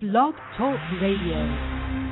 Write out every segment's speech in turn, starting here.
Blog Talk Radio.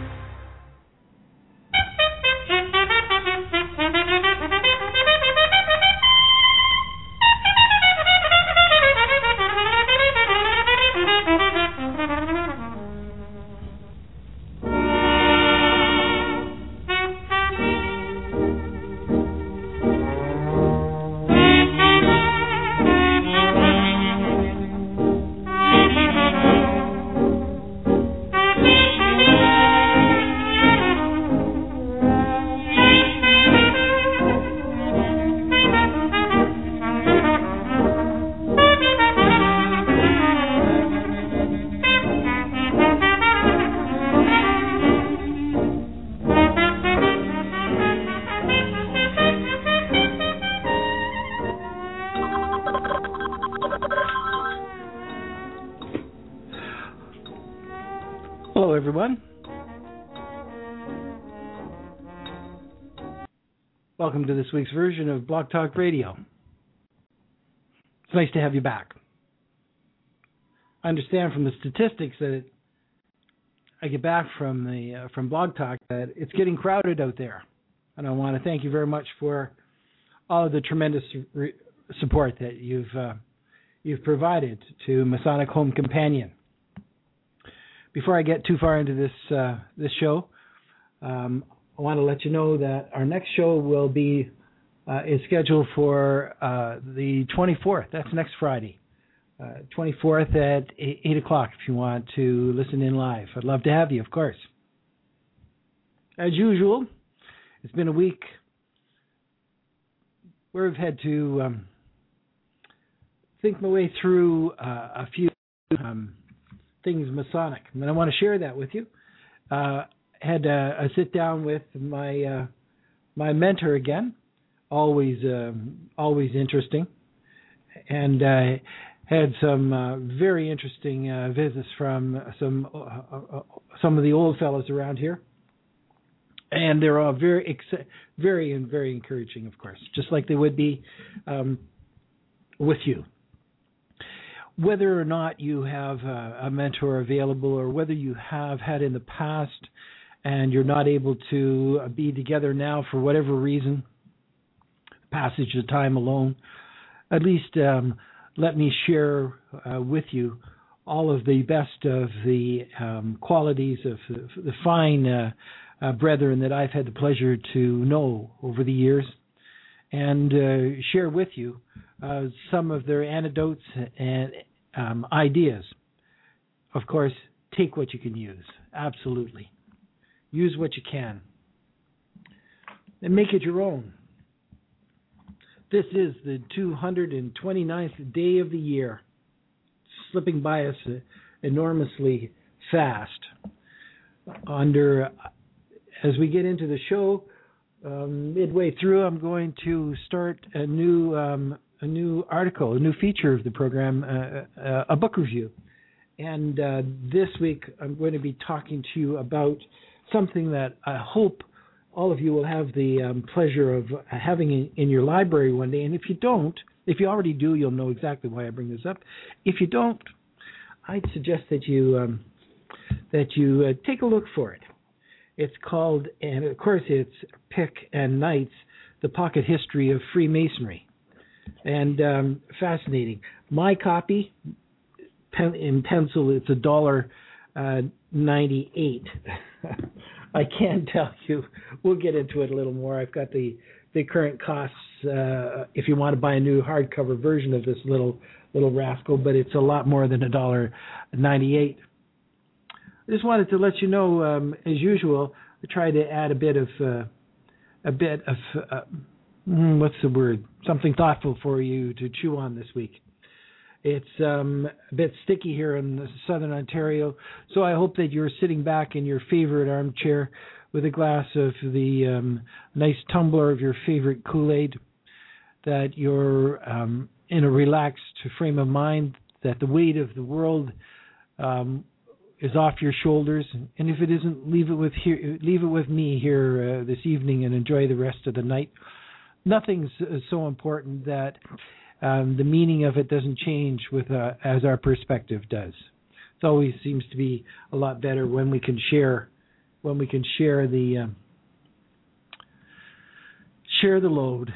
Hello, everyone. Welcome to this week's version of Blog Talk Radio. It's nice to have you back. I understand from the statistics that I get back from Blog Talk that it's getting crowded out there, and I want to thank you very much for all of the tremendous support that you've provided to Masonic Home Companion. Before I get too far into this show, I want to let you know that our next show will be is scheduled for the 24th. That's next Friday, 24th at 8 o'clock. If you want to listen in live, I'd love to have you, of course. As usual, it's been a week where I've had to think my way through a few things Masonic, and I want to share that with you. Had a sit down with my mentor again, always interesting, and had some very interesting visits from some of the old fellows around here, and they're all very encouraging, of course, just like they would be with you. Whether or not you have a mentor available, or whether you have had in the past and you're not able to be together now for whatever reason, passage of time alone, at least let me share with you all of the best of the qualities of the fine brethren that I've had the pleasure to know over the years, and share with you some of their anecdotes and ideas. Of course, take what you can use. Absolutely. Use what you can. And make it your own. This is the 229th day of the year. Slipping by us enormously fast. As we get into the show, midway through, I'm going to start a new article, a new feature of the program, a book review. And this week, I'm going to be talking to you about something that I hope all of you will have the pleasure of having in your library one day. And if you already do, you'll know exactly why I bring this up. If you don't, I'd suggest that you take a look for it. It's called, and of course it's Pick and Knights, The Pocket History of Freemasonry. And fascinating. My copy, in pencil, it's $1.98. I can't tell you. We'll get into it a little more. I've got the current costs if you want to buy a new hardcover version of this little rascal, but it's a lot more than $1.98. I just wanted to let you know, as usual, I try to add a bit of what's the word? Something thoughtful for you to chew on this week. It's a bit sticky here in southern Ontario, so I hope that you're sitting back in your favorite armchair with a glass of the nice tumbler of your favorite Kool-Aid, that you're in a relaxed frame of mind, that the weight of the world is off your shoulders, and if it isn't, leave it with me here this evening and enjoy the rest of the night. Nothing's so important that the meaning of it doesn't change with as our perspective does. It always seems to be a lot better when we can share the load.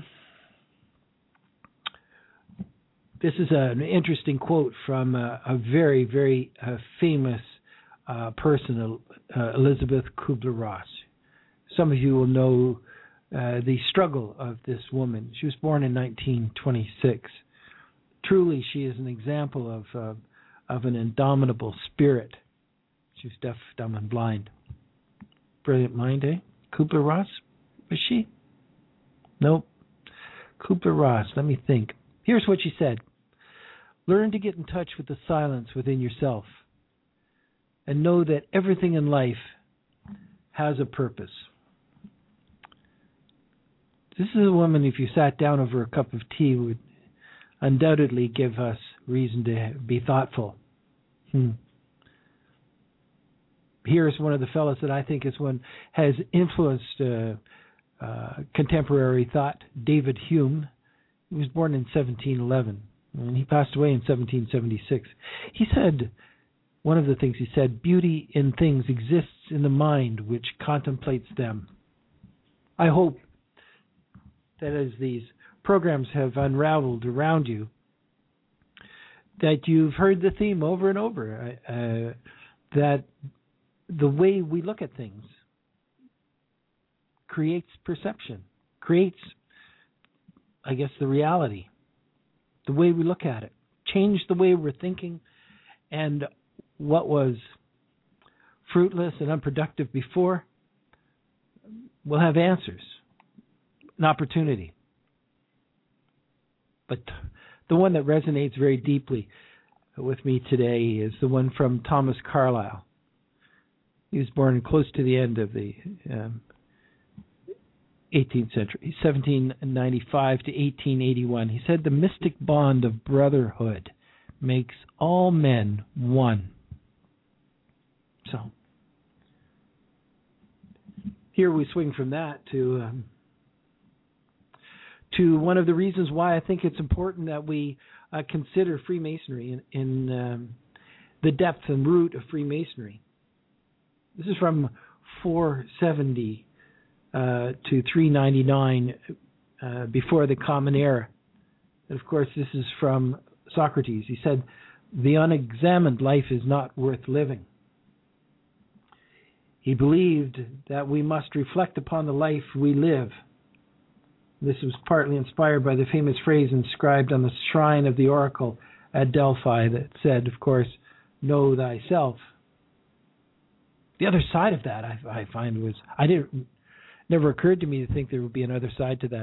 This is an interesting quote from a very, very famous person, Elizabeth Kubler-Ross. Some of you will know the struggle of this woman. She was born in 1926. Truly, she is an example of an indomitable spirit. She was deaf, dumb, and blind. Brilliant mind, eh? Kubler-Ross? Was she? Nope. Kubler-Ross, let me think. Here's what she said. Learn to get in touch with the silence within yourself and know that everything in life has a purpose. This is a woman, if you sat down over a cup of tea, would undoubtedly give us reason to be thoughtful. Here's one of the fellows that I think has influenced contemporary thought, David Hume. He was born in 1711, and he passed away in 1776. He said, one of the things he said, beauty in things exists in the mind which contemplates them. I hope that as these programs have unraveled around you, that you've heard the theme over and over, that the way we look at things creates perception, creates, I guess, the reality, the way we look at it. Change the way we're thinking, and what was fruitless and unproductive before will have answers, an opportunity. But the one that resonates very deeply with me today is the one from Thomas Carlyle. He was born close to the end of the 18th century, 1795 to 1881. He said, the mystic bond of brotherhood makes all men one. So, here we swing from that to one of the reasons why I think it's important that we consider Freemasonry in the depth and root of Freemasonry. This is from 470 to 399 before the Common Era. And of course, this is from Socrates. He said, the unexamined life is not worth living. He believed that we must reflect upon the life we live. This was partly inspired by the famous phrase inscribed on the shrine of the oracle at Delphi that said, of course, know thyself. The other side of that, I find, was never occurred to me to think there would be another side to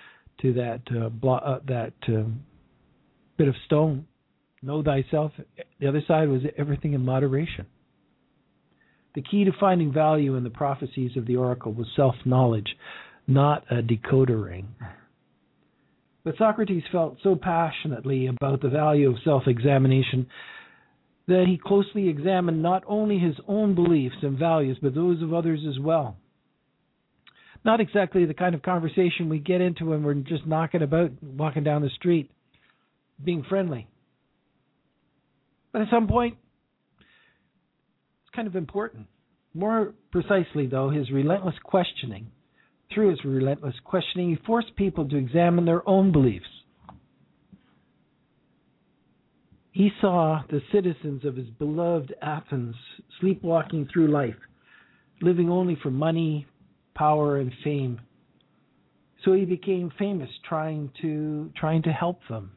that bit of stone. Know thyself. The other side was everything in moderation. The key to finding value in the prophecies of the oracle was self-knowledge, not a decoder ring. But Socrates felt so passionately about the value of self-examination that he closely examined not only his own beliefs and values, but those of others as well. Not exactly the kind of conversation we get into when we're just knocking about, walking down the street, being friendly. But at some point, it's kind of important. More precisely, though, through his relentless questioning, he forced people to examine their own beliefs. He saw the citizens of his beloved Athens sleepwalking through life, living only for money, power, and fame. So he became famous trying to help them.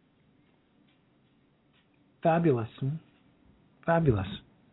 Fabulous. Fabulous.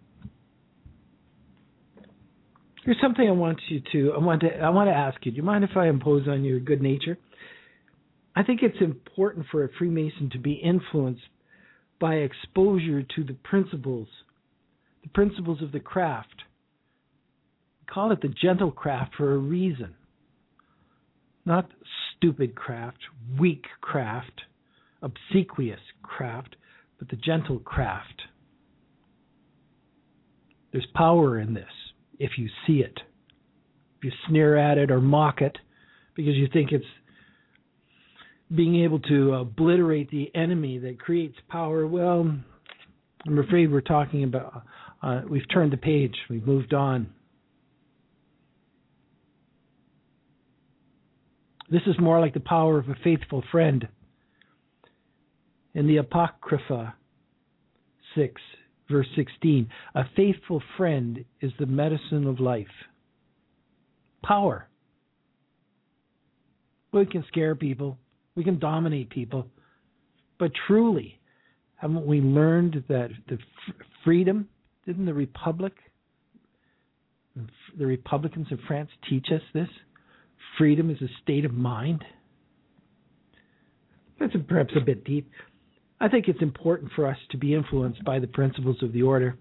Here's something I want to ask you. Do you mind if I impose on your good nature? I think it's important for a Freemason to be influenced by exposure to the principles of the craft. We call it the gentle craft for a reason. Not stupid craft, weak craft, obsequious craft, but the gentle craft. There's power in this if you see it. If you sneer at it or mock it because you think it's being able to obliterate the enemy that creates power, well, I'm afraid we're talking about, we've turned the page, we've moved on. This is more like the power of a faithful friend. In the Apocrypha 6, verse 16, a faithful friend is the medicine of life. Power. We can scare people. We can dominate people. But truly, haven't we learned that the freedom, didn't the Republicans of France teach us this? Freedom is a state of mind. That's perhaps a bit deep. I think it's important for us to be influenced by the principles of the order.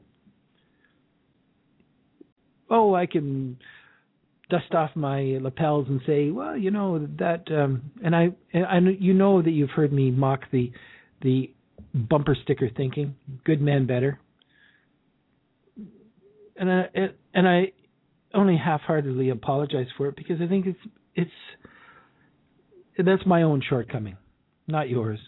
Oh, I can dust off my lapels and say, well, you know that, and I you know that you've heard me mock the bumper sticker thinking, good man better, and I only half-heartedly apologize for it because I think that's my own shortcoming, not yours.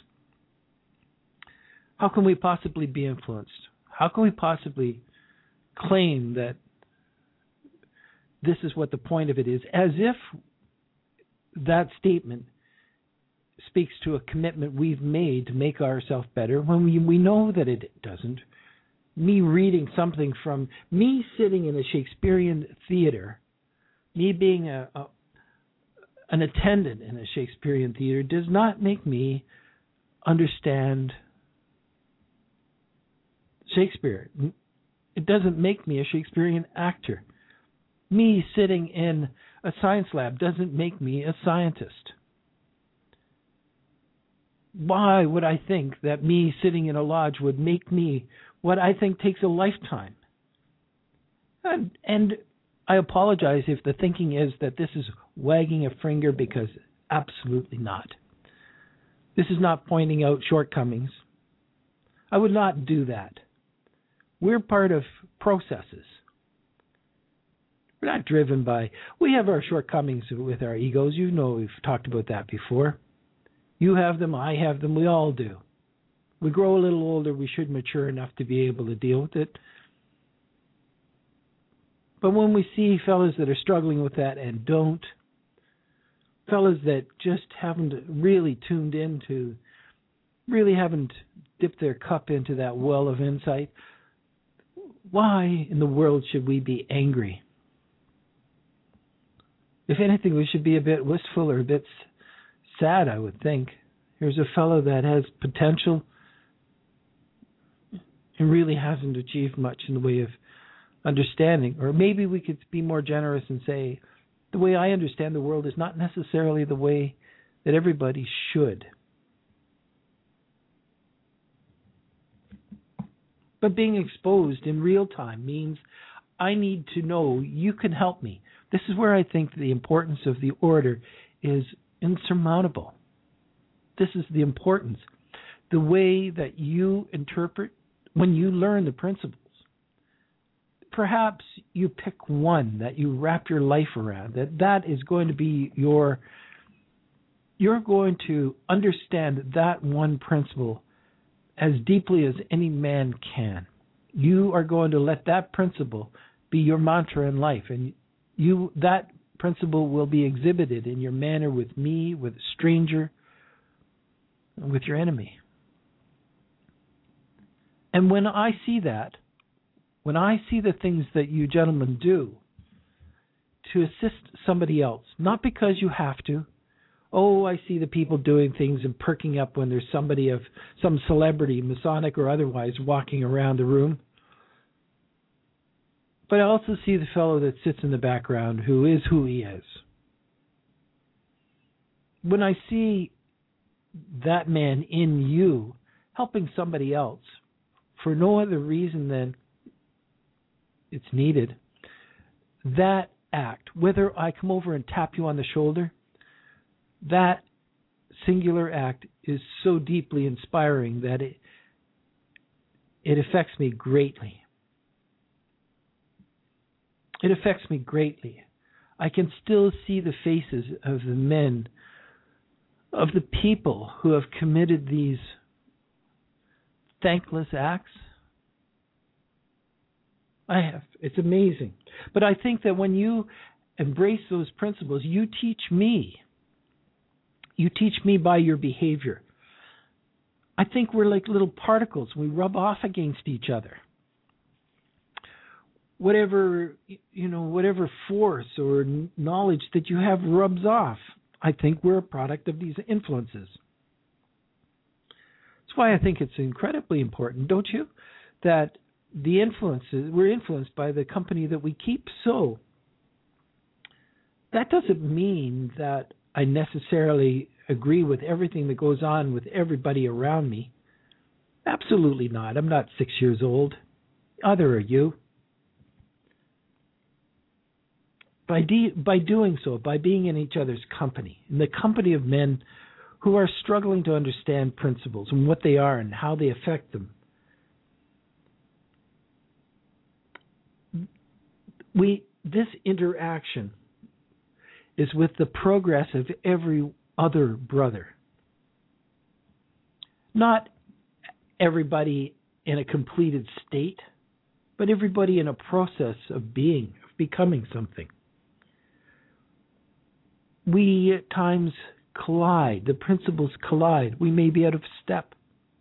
How can we possibly be influenced? How can we possibly claim that this is what the point of it is, as if that statement speaks to a commitment we've made to make ourselves better when we know that it doesn't? Me reading something from, me sitting in a Shakespearean theater, me being an attendant in a Shakespearean theater does not make me understand Shakespeare. It doesn't make me a Shakespearean actor. Me sitting in a science lab doesn't make me a scientist. Why would I think that me sitting in a lodge would make me what I think takes a lifetime? And I apologize if the thinking is that this is wagging a finger, because absolutely not. This is not pointing out shortcomings. I would not do that. We're part of processes. We're not driven by... We have our shortcomings with our egos. You know, we've talked about that before. You have them, I have them, we all do. We grow a little older, we should mature enough to be able to deal with it. But when we see fellas that are struggling with that and don't, fellas that just haven't really tuned into, really haven't dipped their cup into that well of insight, why in the world should we be angry? If anything, we should be a bit wistful or a bit sad, I would think. Here's a fellow that has potential and really hasn't achieved much in the way of understanding. Or maybe we could be more generous and say, the way I understand the world is not necessarily the way that everybody should. But being exposed in real time means I need to know you can help me. This is where I think the importance of the order is insurmountable. This is the importance. The way that you interpret, when you learn the principles, perhaps you pick one that you wrap your life around, that is going to be you're going to understand that one principle as deeply as any man can. You are going to let that principle be your mantra in life, and that principle will be exhibited in your manner with me, with a stranger, with your enemy. And when I see that, when I see the things that you gentlemen do to assist somebody else, not because you have to. Oh, I see the people doing things and perking up when there's somebody of some celebrity, Masonic or otherwise, walking around the room. But I also see the fellow that sits in the background who is who he is. When I see that man in you helping somebody else for no other reason than it's needed, that act, whether I come over and tap you on the shoulder, that singular act is so deeply inspiring that it affects me greatly. It affects me greatly. I can still see the faces of the men, of the people who have committed these thankless acts, I have. It's amazing. But I think that when you embrace those principles, you teach me. You teach me by your behavior. I think we're like little particles. We rub off against each other. Whatever, whatever force or knowledge that you have rubs off. I think we're a product of these influences. That's why I think it's incredibly important, don't you? That we're influenced by the company that we keep. So that doesn't mean that I necessarily agree with everything that goes on with everybody around me. Absolutely not. I'm not 6 years old. Either are you. By doing so, by being in each other's company, in the company of men who are struggling to understand principles and what they are and how they affect them, this interaction is with the progress of every other brother. Not everybody in a completed state, but everybody in a process of being, of becoming something. We at times collide. The principles collide. We may be out of step.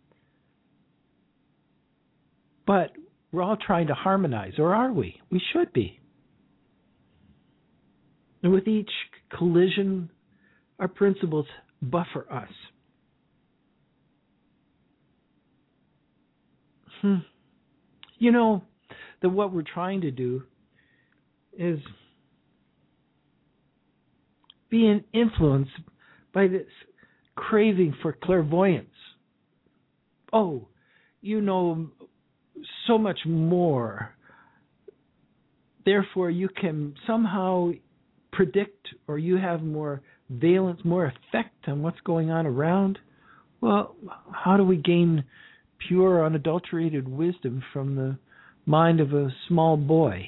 But we're all trying to harmonize, or are we? We should be. And with each collision, our principles buffer us. You know, that what we're trying to do is being influenced by this craving for clairvoyance. Oh, you know so much more. Therefore, you can somehow predict, or you have more valence, more effect on what's going on around. Well, how do we gain pure, unadulterated wisdom from the mind of a small boy?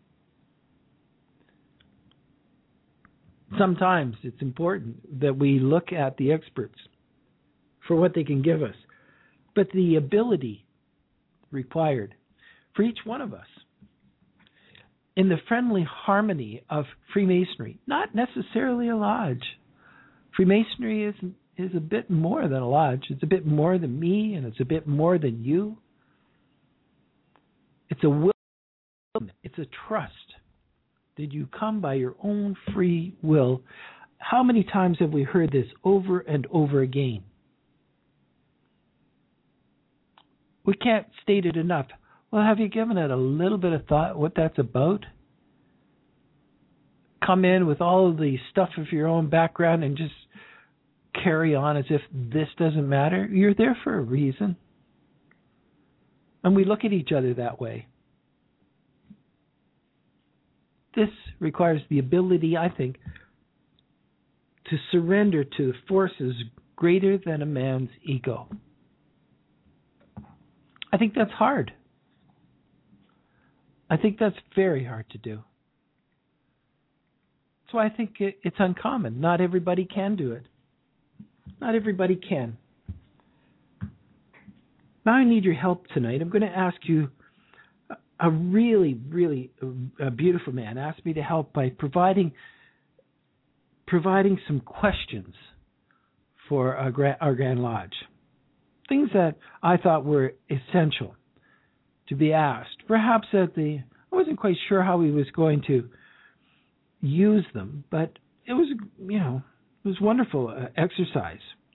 Sometimes it's important that we look at the experts for what they can give us, but the ability required for each one of us in the friendly harmony of Freemasonry, not necessarily a lodge. Freemasonry is a bit more than a lodge. It's a bit more than me, and it's a bit more than you. It's a will. It's a trust. Did you come by your own free will? How many times have we heard this over and over again? We can't state it enough. Well, have you given it a little bit of thought what that's about? Come in with all of the stuff of your own background and just carry on as if this doesn't matter? You're there for a reason. And we look at each other that way. This requires the ability, I think, to surrender to forces greater than a man's ego. I think that's hard. I think that's very hard to do. That's why I think it's uncommon. Not everybody can do it. Not everybody can. Now I need your help tonight. I'm going to ask you, a really, really beautiful man asked me to help by providing some questions for our Grand Lodge. Things that I thought were essential to be asked. Perhaps I wasn't quite sure how he was going to use them, but it was, it was wonderful exercise.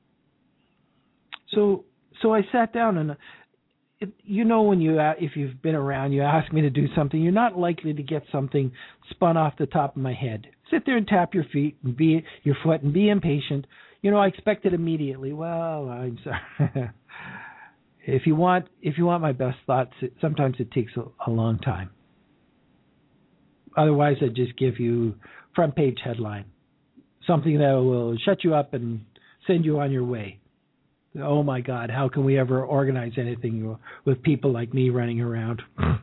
So I sat down and, when if you've been around, you ask me to do something, you're not likely to get something spun off the top of my head. Sit there and tap your foot and be impatient. I expect it immediately. Well, I'm sorry. If you want my best thoughts, sometimes it takes a long time. Otherwise, I'd just give you front page headline, something that will shut you up and send you on your way. Oh my God, how can we ever organize anything with people like me running around?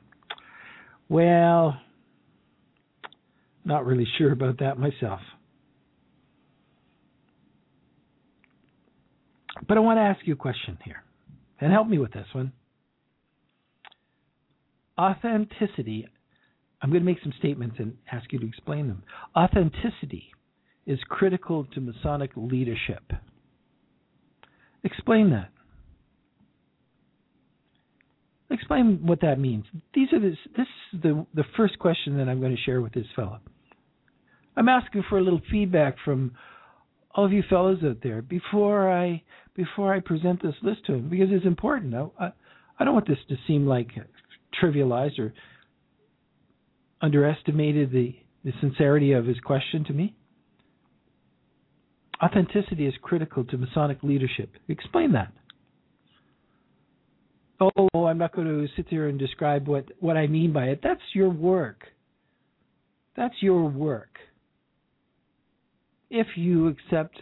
Well, not really sure about that myself. But I want to ask you a question here, and help me with this one. Authenticity, I'm going to make some statements and ask you to explain them. Authenticity is critical to Masonic leadership. Explain that. Explain what that means. This is the first question that I'm going to share with this fellow. I'm asking for a little feedback from all of you fellows out there before I present this list to him, because it's important. I don't want this to seem like trivialized or underestimated the sincerity of his question to me. Authenticity is critical to Masonic leadership. Explain that. Oh, I'm not going to sit there and describe what I mean by it. That's your work. That's your work. If you accept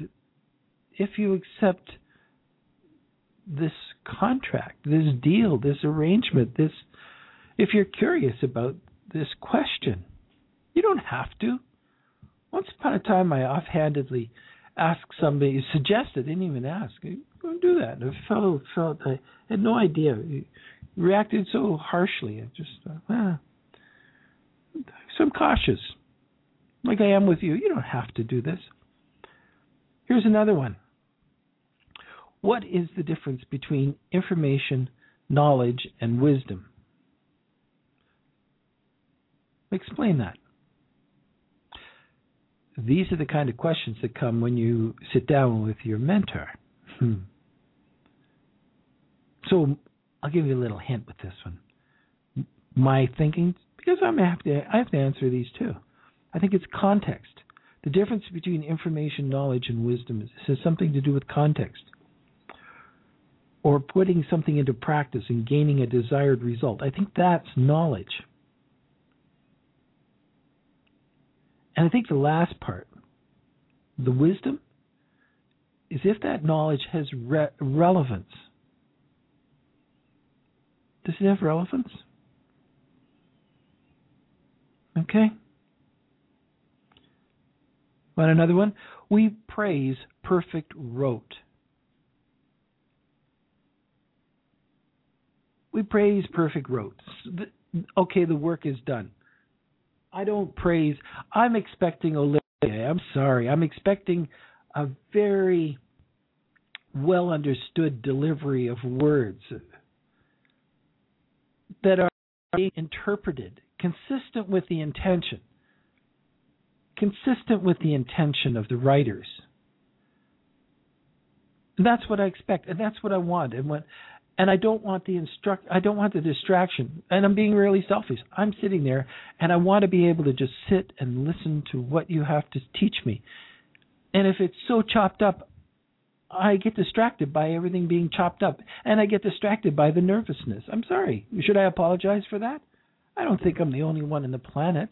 this contract, this deal, this arrangement, if you're curious about this question, you don't have to. Once upon a time, I offhandedly asked somebody, suggested, didn't even ask, go do that. And a fellow felt I had no idea. He reacted so harshly. I just so I'm cautious, like I am with you. You don't have to do this. Here's another one. What is the difference between information, knowledge, and wisdom? Explain that. These are the kind of questions that come when you sit down with your mentor. So I'll give you a little hint with this one. My thinking, because I have to answer these too. I think it's context. The difference between information, knowledge, and wisdom has something to do with context, or putting something into practice and gaining a desired result. I think that's knowledge. And I think the last part, the wisdom, is if that knowledge has relevance. Does it have relevance? Okay. Want another one? We praise perfect rote. We praise perfect rote. Okay, the work is done. I don't praise. I'm expecting Olivier. I'm sorry. I'm expecting a very well understood delivery of words that are interpreted consistent with the intention of the writers. And that's what I expect, and that's what I want. And I don't want the distraction. And I'm being really selfish. I'm sitting there, and I want to be able to just sit and listen to what you have to teach me. And if it's so chopped up, I get distracted by everything being chopped up, and I get distracted by the nervousness. I'm sorry. Should I apologize for that? I don't think I'm the only one on the planet.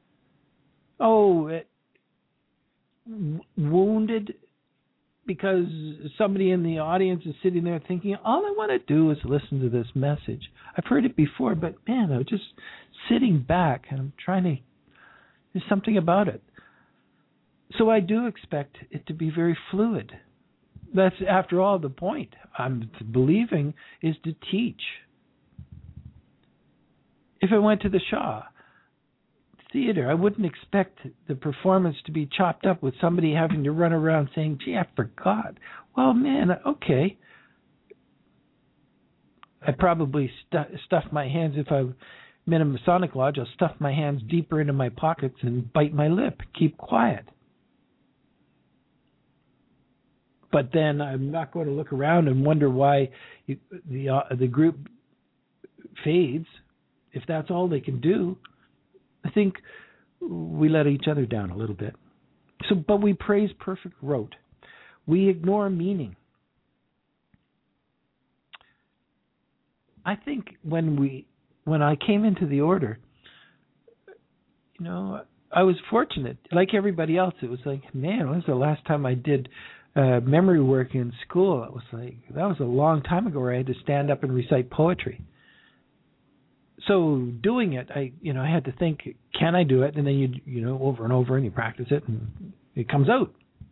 Wounded because somebody in the audience is sitting there thinking, all I want to do is listen to this message. I've heard it before, but man, I'm just sitting back and I'm trying to, there's something about it. So I do expect it to be very fluid. That's, after all, the point. I'm believing is to teach. If I went to the Shaw Theater, I wouldn't expect the performance to be chopped up with somebody having to run around saying, gee, I forgot. Well, man, okay. I'd probably stuff my hands. If I'm in a Masonic lodge, I'll stuff my hands deeper into my pockets and bite my lip, keep quiet. But then I'm not going to look around and wonder why the group fades. If that's all they can do, I think we let each other down a little bit. But we praise perfect rote. We ignore meaning. I think when I came into the order, I was fortunate. Like everybody else, it was like, man, when was the last time I did memory work in school? It was like, that was a long time ago where I had to stand up and recite poetry. So doing it, I had to think, can I do it? And then you over and over and you practice it and it comes out.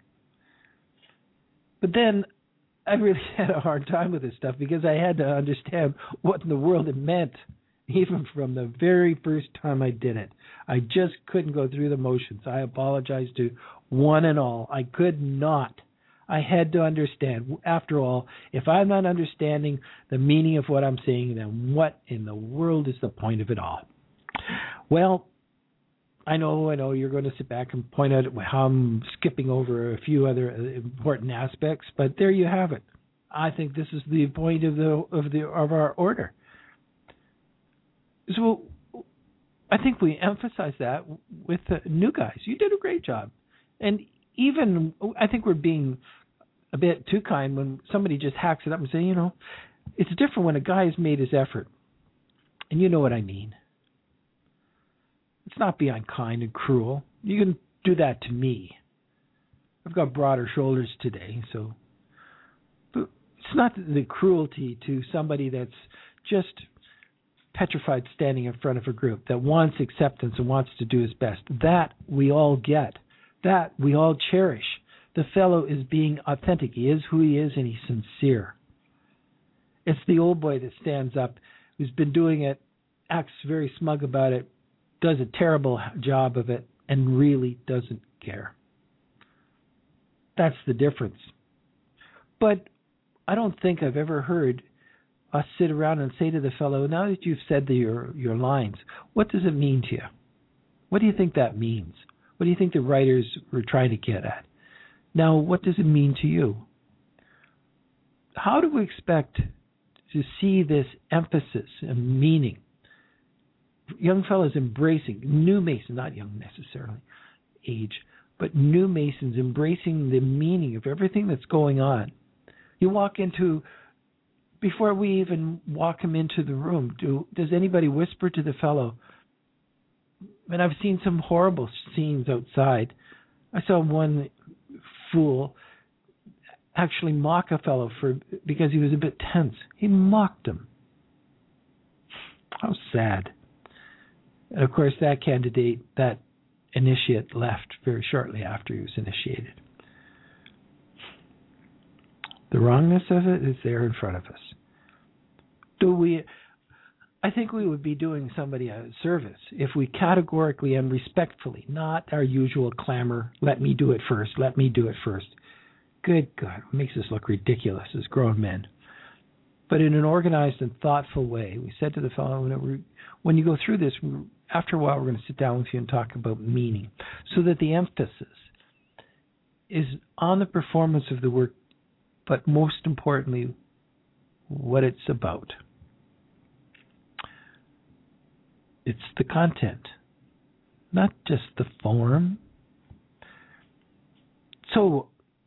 But then I really had a hard time with this stuff because I had to understand what in the world it meant, even from the very first time I did it. I just couldn't go through the motions. I apologize to one and all. I could not. I had to understand. After all, if I'm not understanding the meaning of what I'm saying, then what in the world is the point of it all? Well, I know you're going to sit back and point out how I'm skipping over a few other important aspects, but there you have it. I think this is the point of our order. So I think we emphasize that with the new guys. You did a great job. And even I think we're being a bit too kind when somebody just hacks it up and say, it's different when a guy has made his effort. And you know what I mean. It's not being unkind and cruel. You can do that to me. I've got broader shoulders today, so but it's not the cruelty to somebody that's just petrified standing in front of a group that wants acceptance and wants to do his best. That we all get. That we all cherish. The fellow is being authentic. He is who he is, and he's sincere. It's the old boy that stands up, who's been doing it, acts very smug about it, does a terrible job of it, and really doesn't care. That's the difference. But I don't think I've ever heard us sit around and say to the fellow, now that you've said your lines, what does it mean to you? What do you think that means? What do you think the writers were trying to get at? Now, what does it mean to you? How do we expect to see this emphasis and meaning? Young fellows embracing, new Masons, not young necessarily, age, but new Masons embracing the meaning of everything that's going on. You walk into, before we even walk him into the room, does anybody whisper to the fellow? And I've seen some horrible scenes outside. I saw one fool actually mock a fellow because he was a bit tense. He mocked him. How sad. And of course, that candidate, that initiate, left very shortly after he was initiated. The wrongness of it is there in front of us. I think we would be doing somebody a service if we categorically and respectfully, not our usual clamor, let me do it first, let me do it first. Good God, it makes us look ridiculous as grown men. But in an organized and thoughtful way, we said to the fellow, when you go through this, after a while we're going to sit down with you and talk about meaning, so that the emphasis is on the performance of the work, but most importantly, what it's about. It's the content, not just the form. So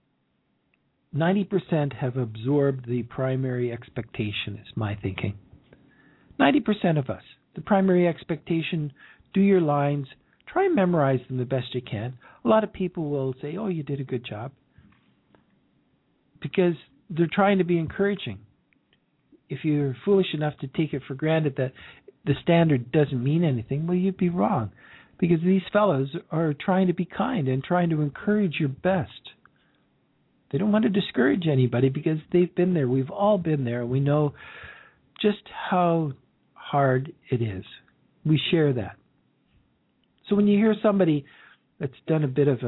90% have absorbed the primary expectation, is my thinking. 90% of us. The primary expectation, do your lines, try and memorize them the best you can. A lot of people will say, oh, you did a good job, because they're trying to be encouraging. If you're foolish enough to take it for granted that the standard doesn't mean anything, well, you'd be wrong, because these fellows are trying to be kind and trying to encourage your best. They don't want to discourage anybody because they've been there. We've all been there. We know just how hard it is. We share that. So when you hear somebody that's done a bit of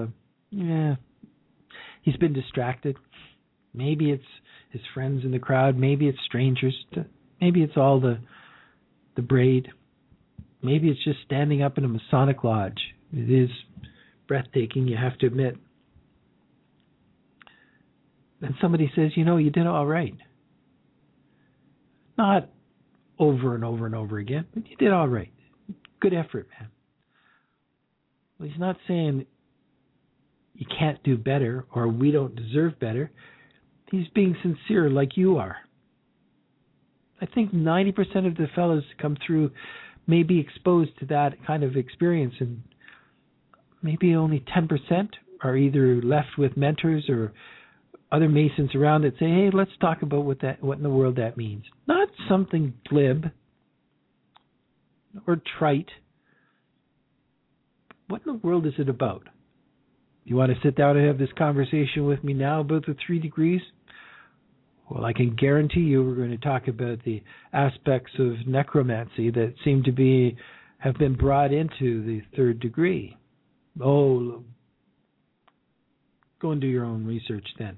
he's been distracted. Maybe it's his friends in the crowd. Maybe it's strangers. Maybe it's all the braid. Maybe it's just standing up in a Masonic lodge. It is breathtaking, you have to admit. And somebody says, you did all right. Not over and over and over again, but you did all right. Good effort, man. Well, he's not saying you can't do better or we don't deserve better. He's being sincere like you are. I think 90% of the fellows come through may be exposed to that kind of experience, and maybe only 10% are either left with mentors or other Masons around that say, hey, let's talk about what in the world that means. Not something glib or trite. What in the world is it about? You want to sit down and have this conversation with me now about the 3 degrees? Well, I can guarantee you we're going to talk about the aspects of necromancy that seem to have been brought into the third degree. Oh, go and do your own research then.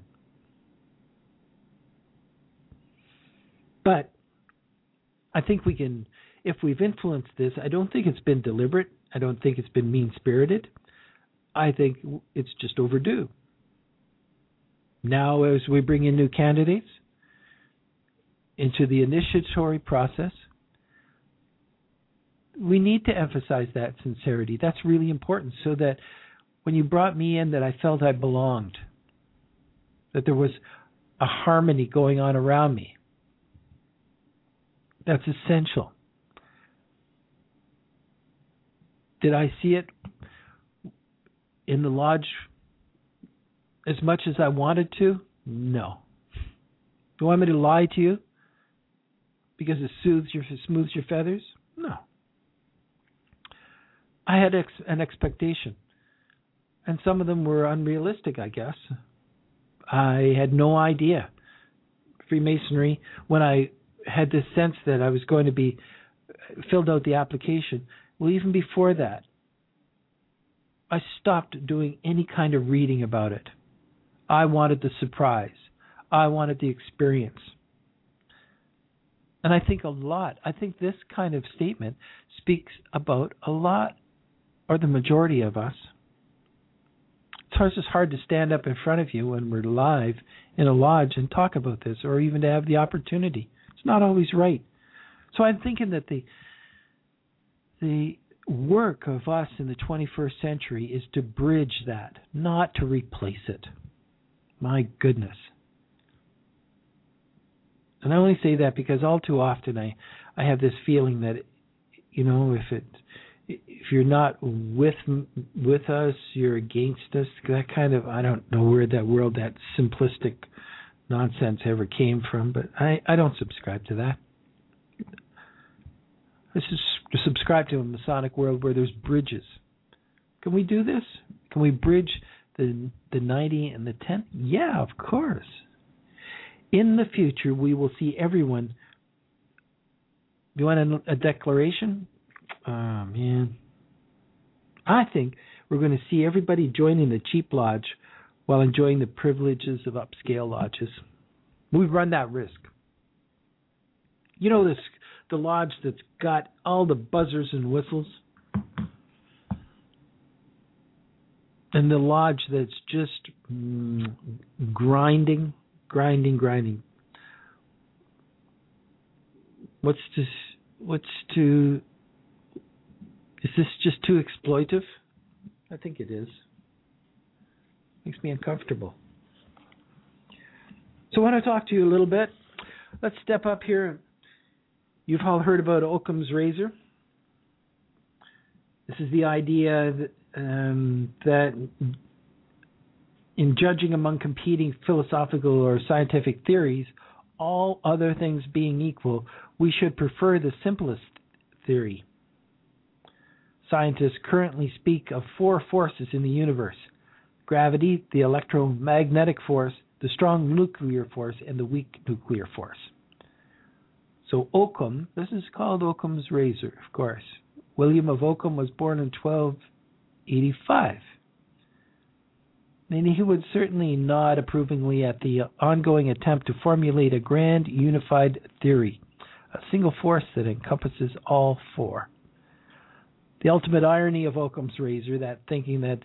But I think we can, if we've influenced this, I don't think it's been deliberate. I don't think it's been mean-spirited. I think it's just overdue. Now, as we bring in new candidates into the initiatory process, we need to emphasize that sincerity. That's really important, so that when you brought me in, that I felt I belonged, that there was a harmony going on around me. That's essential. Did I see it in the lodge as much as I wanted to? No. Do you want me to lie to you because it smooths your feathers? No. I had an expectation, and some of them were unrealistic, I guess. I had no idea. Freemasonry, when I had this sense that I was going to be filled out the application, well, even before that, I stopped doing any kind of reading about it. I wanted the surprise. I wanted the experience. And I think this kind of statement speaks about a lot, or the majority of us. It's just hard to stand up in front of you when we're live in a lodge and talk about this, or even to have the opportunity. It's not always right. So I'm thinking that the work of us in the 21st century is to bridge that, not to replace it. My goodness. And I only say that because all too often I have this feeling that, if you're not with us, you're against us. That kind of, I don't know where that simplistic nonsense ever came from, but I don't subscribe to that. I subscribe to a Masonic world where there's bridges. Can we do this? Can we bridge the 90 and the 10? Yeah, of course. In the future, we will see everyone. Do you want a declaration? Oh, man. I think we're going to see everybody joining the cheap lodge while enjoying the privileges of upscale lodges. We run that risk. The lodge that's got all the buzzers and whistles, and the lodge that's just grinding. Is this just too exploitive? I think it is. Makes me uncomfortable. So I want to talk to you a little bit. Let's step up here. You've all heard about Occam's razor. This is the idea that in judging among competing philosophical or scientific theories, all other things being equal, we should prefer the simplest theory. Scientists currently speak of 4 forces in the universe: gravity, the electromagnetic force, the strong nuclear force, and the weak nuclear force. So Occam, this is called Occam's razor, of course. William of Occam was born in 1285. And he would certainly nod approvingly at the ongoing attempt to formulate a grand unified theory, a single force that encompasses all 4. The ultimate irony of Occam's razor, that thinking that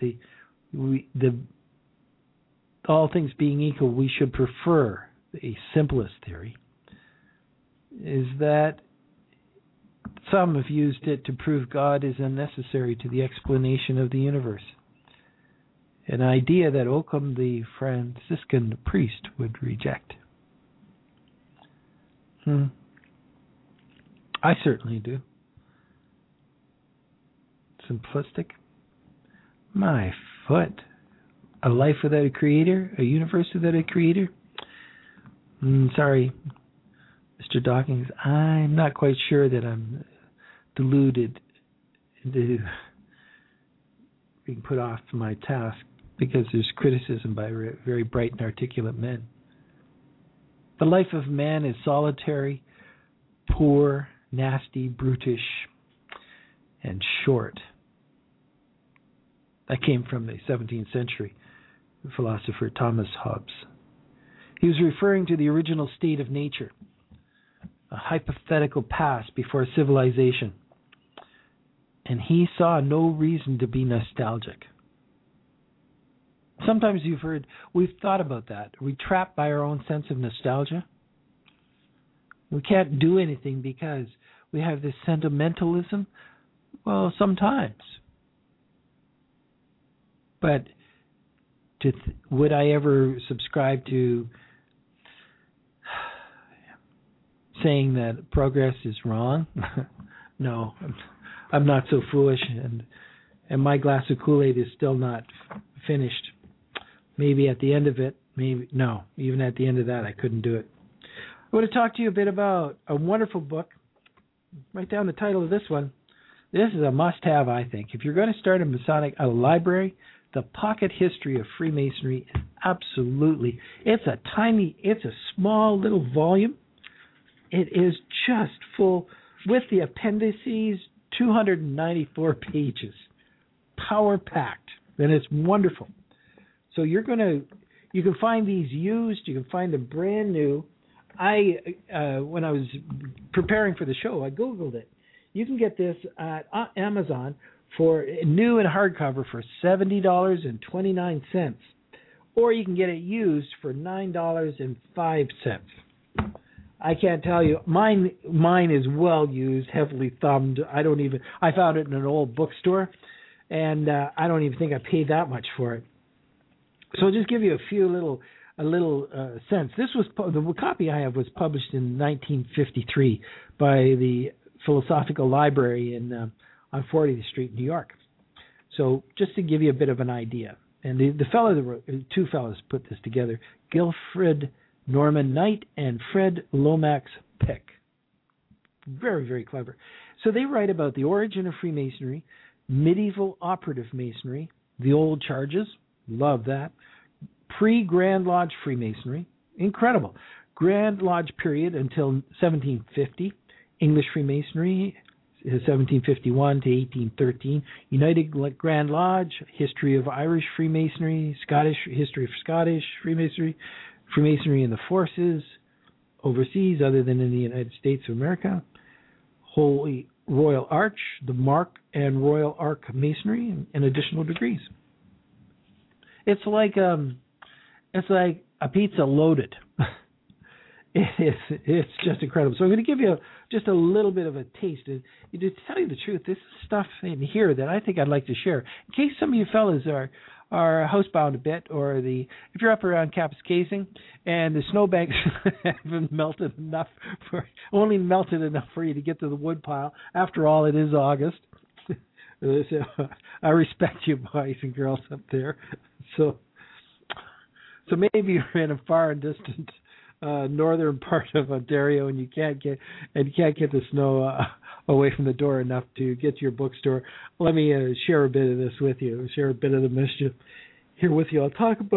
all things being equal, we should prefer the simplest theory, is that some have used it to prove God is unnecessary to the explanation of the universe. An idea that Occam, the Franciscan priest, would reject. I certainly do. Simplistic? My foot. A life without a creator? A universe without a creator? Sorry, Mr. Dawkins, I'm not quite sure that I'm deluded into being put off my task because there's criticism by very bright and articulate men. The life of man is solitary, poor, nasty, brutish, and short. That came from the 17th century philosopher Thomas Hobbes. He was referring to the original state of nature, a hypothetical past before civilization, and he saw no reason to be nostalgic. Sometimes we've thought about that. Are we trapped by our own sense of nostalgia? We can't do anything because we have this sentimentalism. Well, sometimes. But would I ever subscribe to saying that progress is wrong? No, I'm not so foolish, and my glass of Kool-Aid is still not finished. Maybe at the end of it, even at the end of that, I couldn't do it. I want to talk to you a bit about a wonderful book. Write down the title of this one. This is a must-have, I think. If you're going to start a library, The Pocket History of Freemasonry is absolutely. It's a small little volume. It is just full with the appendices, 294 pages, power-packed, and it's wonderful. So you can find these used, you can find them brand new. When I was preparing for the show, I Googled it. You can get this at Amazon for new and hardcover for $70.29, or you can get it used for $9.05. I can't tell you. Mine is well used, heavily thumbed. I found it in an old bookstore, and I don't even think I paid that much for it. So I'll just give you a little sense. The copy I have was published in 1953 by the Philosophical Library on 40th Street, New York. So just to give you a bit of an idea, and the fellow that wrote, two fellows put this together, Gilfred Norman Knight and Fred Lomax Pick. Very, very clever. So they write about the origin of Freemasonry, medieval operative Masonry, the old charges, love that, pre-Grand Lodge Freemasonry, incredible, Grand Lodge period until 1750, English Freemasonry, 1751 to 1813, United Grand Lodge, history of Irish Freemasonry, history of Scottish Freemasonry, Freemasonry in the forces overseas other than in the United States of America, Holy Royal Arch, the Mark and Royal Arch Masonry, and additional degrees. It's like a pizza loaded. It's just incredible. So I'm going to give you just a little bit of a taste. To tell you the truth, this is stuff in here that I think I'd like to share. In case some of you fellas are housebound a bit, or if you're up around Campus Casing and the snowbanks haven't melted enough for you to get to the woodpile. After all, it is August. So, I respect you boys and girls up there. So maybe you're in a far and distant northern part of Ontario, and you can't get the snow away from the door enough to get to your bookstore. Let me share a bit of this with you. Share a bit of the mischief here with you. I'm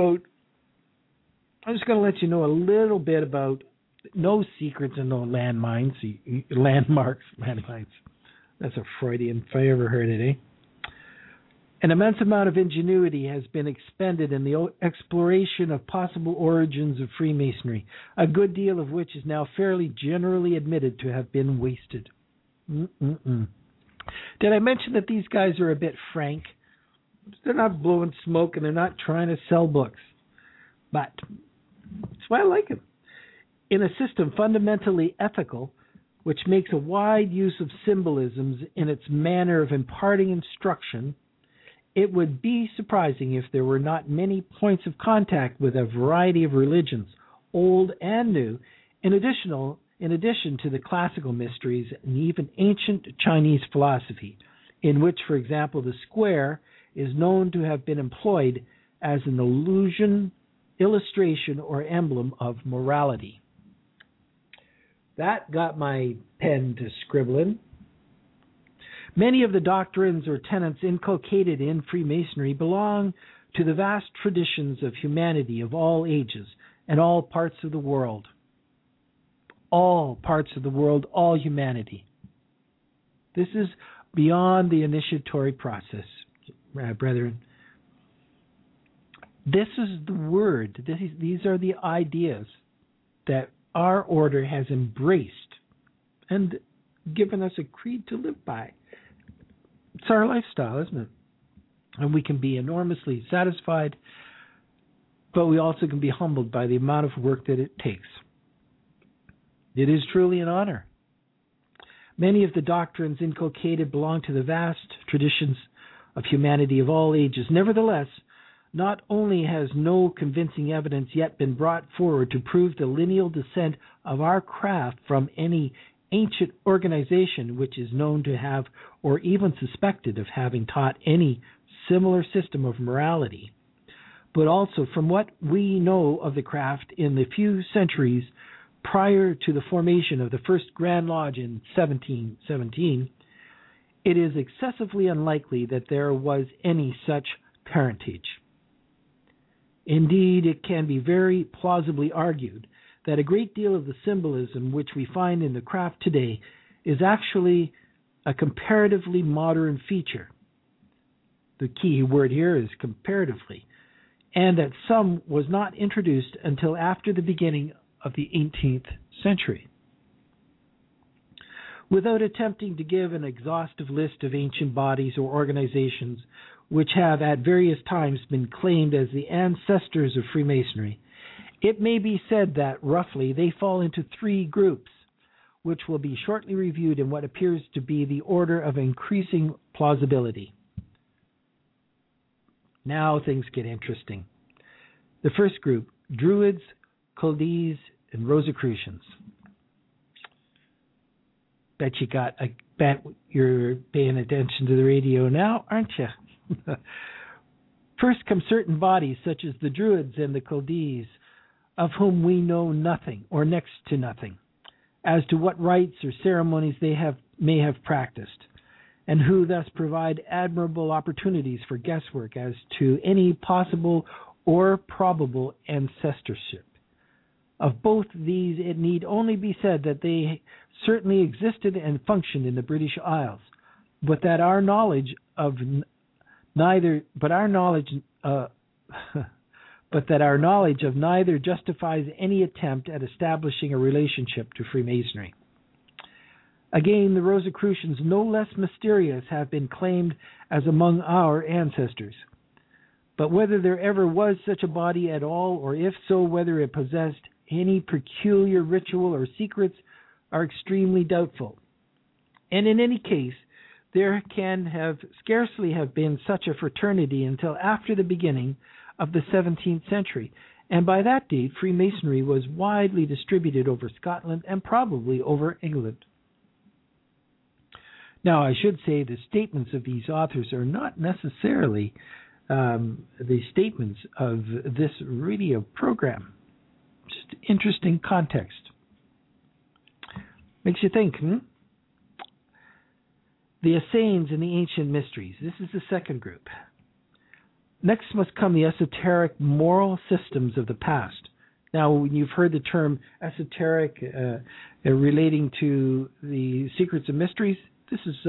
just going to let you know a little bit about no secrets and no landmines, landmarks. That's a Freudian if I ever heard it, eh? An immense amount of ingenuity has been expended in the exploration of possible origins of Freemasonry, a good deal of which is now fairly generally admitted to have been wasted. Did I mention that these guys are a bit frank? They're not blowing smoke and they're not trying to sell books. But that's why I like them. In a system fundamentally ethical, which makes a wide use of symbolisms in its manner of imparting instruction, it would be surprising if there were not many points of contact with a variety of religions, old and new, in addition to the classical mysteries and even ancient Chinese philosophy, in which, for example, the square is known to have been employed as an illusion, illustration, or emblem of morality. That got my pen to scribbling. Many of the doctrines or tenets inculcated in Freemasonry belong to the vast traditions of humanity of all ages and all parts of the world. all parts of the world, all humanity. This is beyond the initiatory process, brethren. This is the word. These are the ideas that our order has embraced and given us a creed to live by. It's our lifestyle, isn't it? And we can be enormously satisfied, but we also can be humbled by the amount of work that it takes. It is truly an honor. Many of the doctrines inculcated belong to the vast traditions of humanity of all ages. Nevertheless, not only has no convincing evidence yet been brought forward to prove the lineal descent of our craft from any ancient organization which is known to have or even suspected of having taught any similar system of morality, but also from what we know of the craft in the few centuries prior to the formation of the first Grand Lodge in 1717, it is excessively unlikely that there was any such parentage. Indeed, it can be very plausibly argued that a great deal of the symbolism which we find in the craft today is actually a comparatively modern feature. The key word here is comparatively, and that some was not introduced until after the beginning of the 18th century. Without attempting to give an exhaustive list of ancient bodies or organizations which have at various times been claimed as the ancestors of Freemasonry, it may be said that, roughly, they fall into three groups, which will be shortly reviewed in what appears to be the order of increasing plausibility. Now things get interesting. The first group, Druids, Chaldees, and Rosicrucians. Bet you're paying attention to the radio now, aren't you? First come certain bodies such as the Druids and the Chaldees, of whom we know nothing or next to nothing as to what rites or ceremonies they may have practiced, and who thus provide admirable opportunities for guesswork as to any possible or probable ancestorship. Of both these, it need only be said that they certainly existed and functioned in the British Isles, but that our knowledge of neither justifies any attempt at establishing a relationship to Freemasonry. Again, the Rosicrucians, no less mysterious, have been claimed as among our ancestors. But whether there ever was such a body at all, or if so, whether it possessed any peculiar ritual or secrets, are extremely doubtful. And in any case, there can scarcely have been such a fraternity until after the beginning of the 17th century, and by that date Freemasonry was widely distributed over Scotland and probably over England. Now, I should say the statements of these authors are not necessarily the statements of this radio program. Just interesting context. Makes you think, The Essenes and the Ancient Mysteries. This is the second group. Next must come the esoteric moral systems of the past. Now, you've heard the term esoteric relating to the secrets and mysteries. This is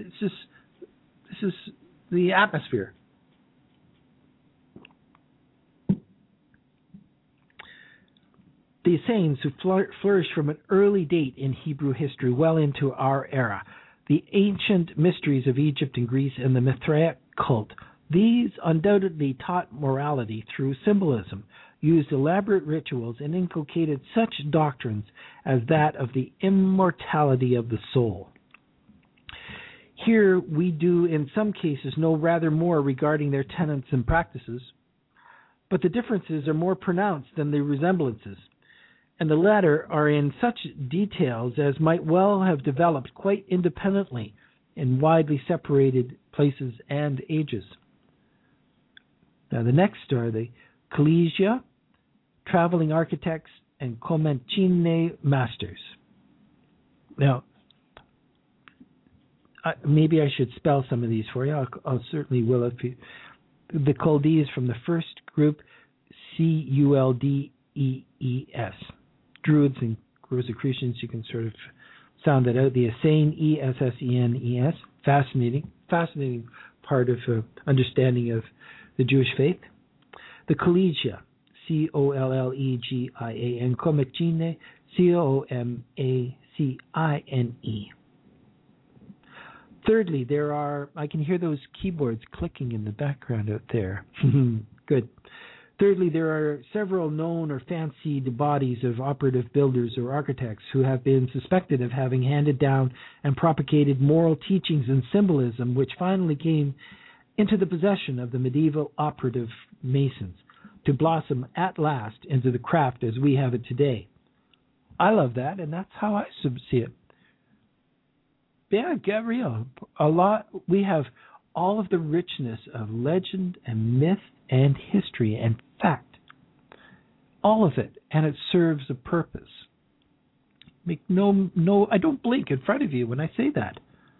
the atmosphere. The Essenes, who flourished from an early date in Hebrew history well into our era. The ancient mysteries of Egypt and Greece and the Mithraic cult. These undoubtedly taught morality through symbolism, used elaborate rituals, and inculcated such doctrines as that of the immortality of the soul. Here we do in some cases know rather more regarding their tenets and practices, but the differences are more pronounced than the resemblances, and the latter are in such details as might well have developed quite independently in widely separated places and ages. Now the next are the Collegia, traveling architects, and Comencine masters. Now, maybe I should spell some of these for you. I'll certainly will. If you, the Chaldees from the first group, Culdees. Druids and Rosicrucians, you can sort of sound that out. The Essene, Essenes, fascinating part of understanding of the Jewish faith. The Collegia, Collegia, and Comacine, Comacine. Thirdly, I can hear those keyboards clicking in the background out there. Good. Thirdly, there are several known or fancied bodies of operative builders or architects who have been suspected of having handed down and propagated moral teachings and symbolism which finally came into the possession of the medieval operative masons to blossom at last into the craft as we have it today. I love that, and that's how I see it. Yeah, Gabrielle, we have all of the richness of legend and myth and history and fact. All of it, and it serves a purpose. Make no, I don't blink in front of you when I say that.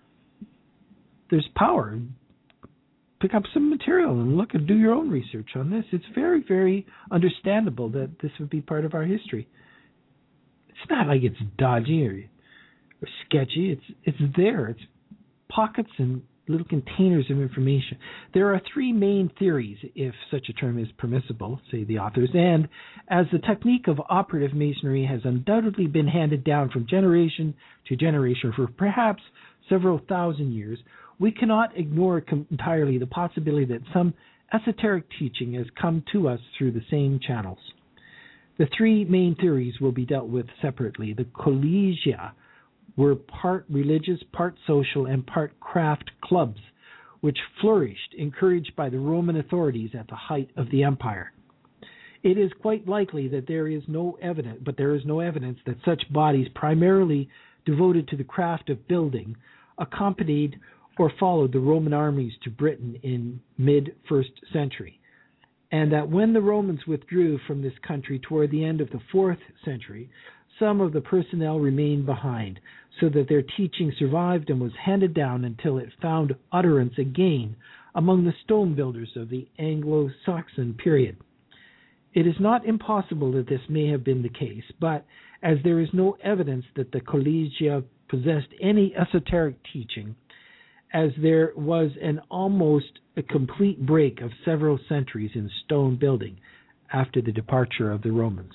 There's power. Pick up some material and look and do your own research on this. It's very, very understandable that this would be part of our history. It's not like it's dodgy or sketchy. It's there. It's pockets and little containers of information. There are three main theories, if such a term is permissible, say the authors, and as the technique of operative masonry has undoubtedly been handed down from generation to generation for perhaps several thousand years, we cannot ignore entirely the possibility that some esoteric teaching has come to us through the same channels. The three main theories will be dealt with separately. The collegia were part religious, part social, and part craft clubs, which flourished, encouraged by the Roman authorities at the height of the empire. It is quite likely that there is no evidence that such bodies primarily devoted to the craft of building accompanied or followed the Roman armies to Britain in mid-1st century, and that when the Romans withdrew from this country toward the end of the 4th century, some of the personnel remained behind, so that their teaching survived and was handed down until it found utterance again among the stone builders of the Anglo-Saxon period. It is not impossible that this may have been the case, but as there is no evidence that the collegia possessed any esoteric teaching, as there was an almost a complete break of several centuries in stone building after the departure of the Romans.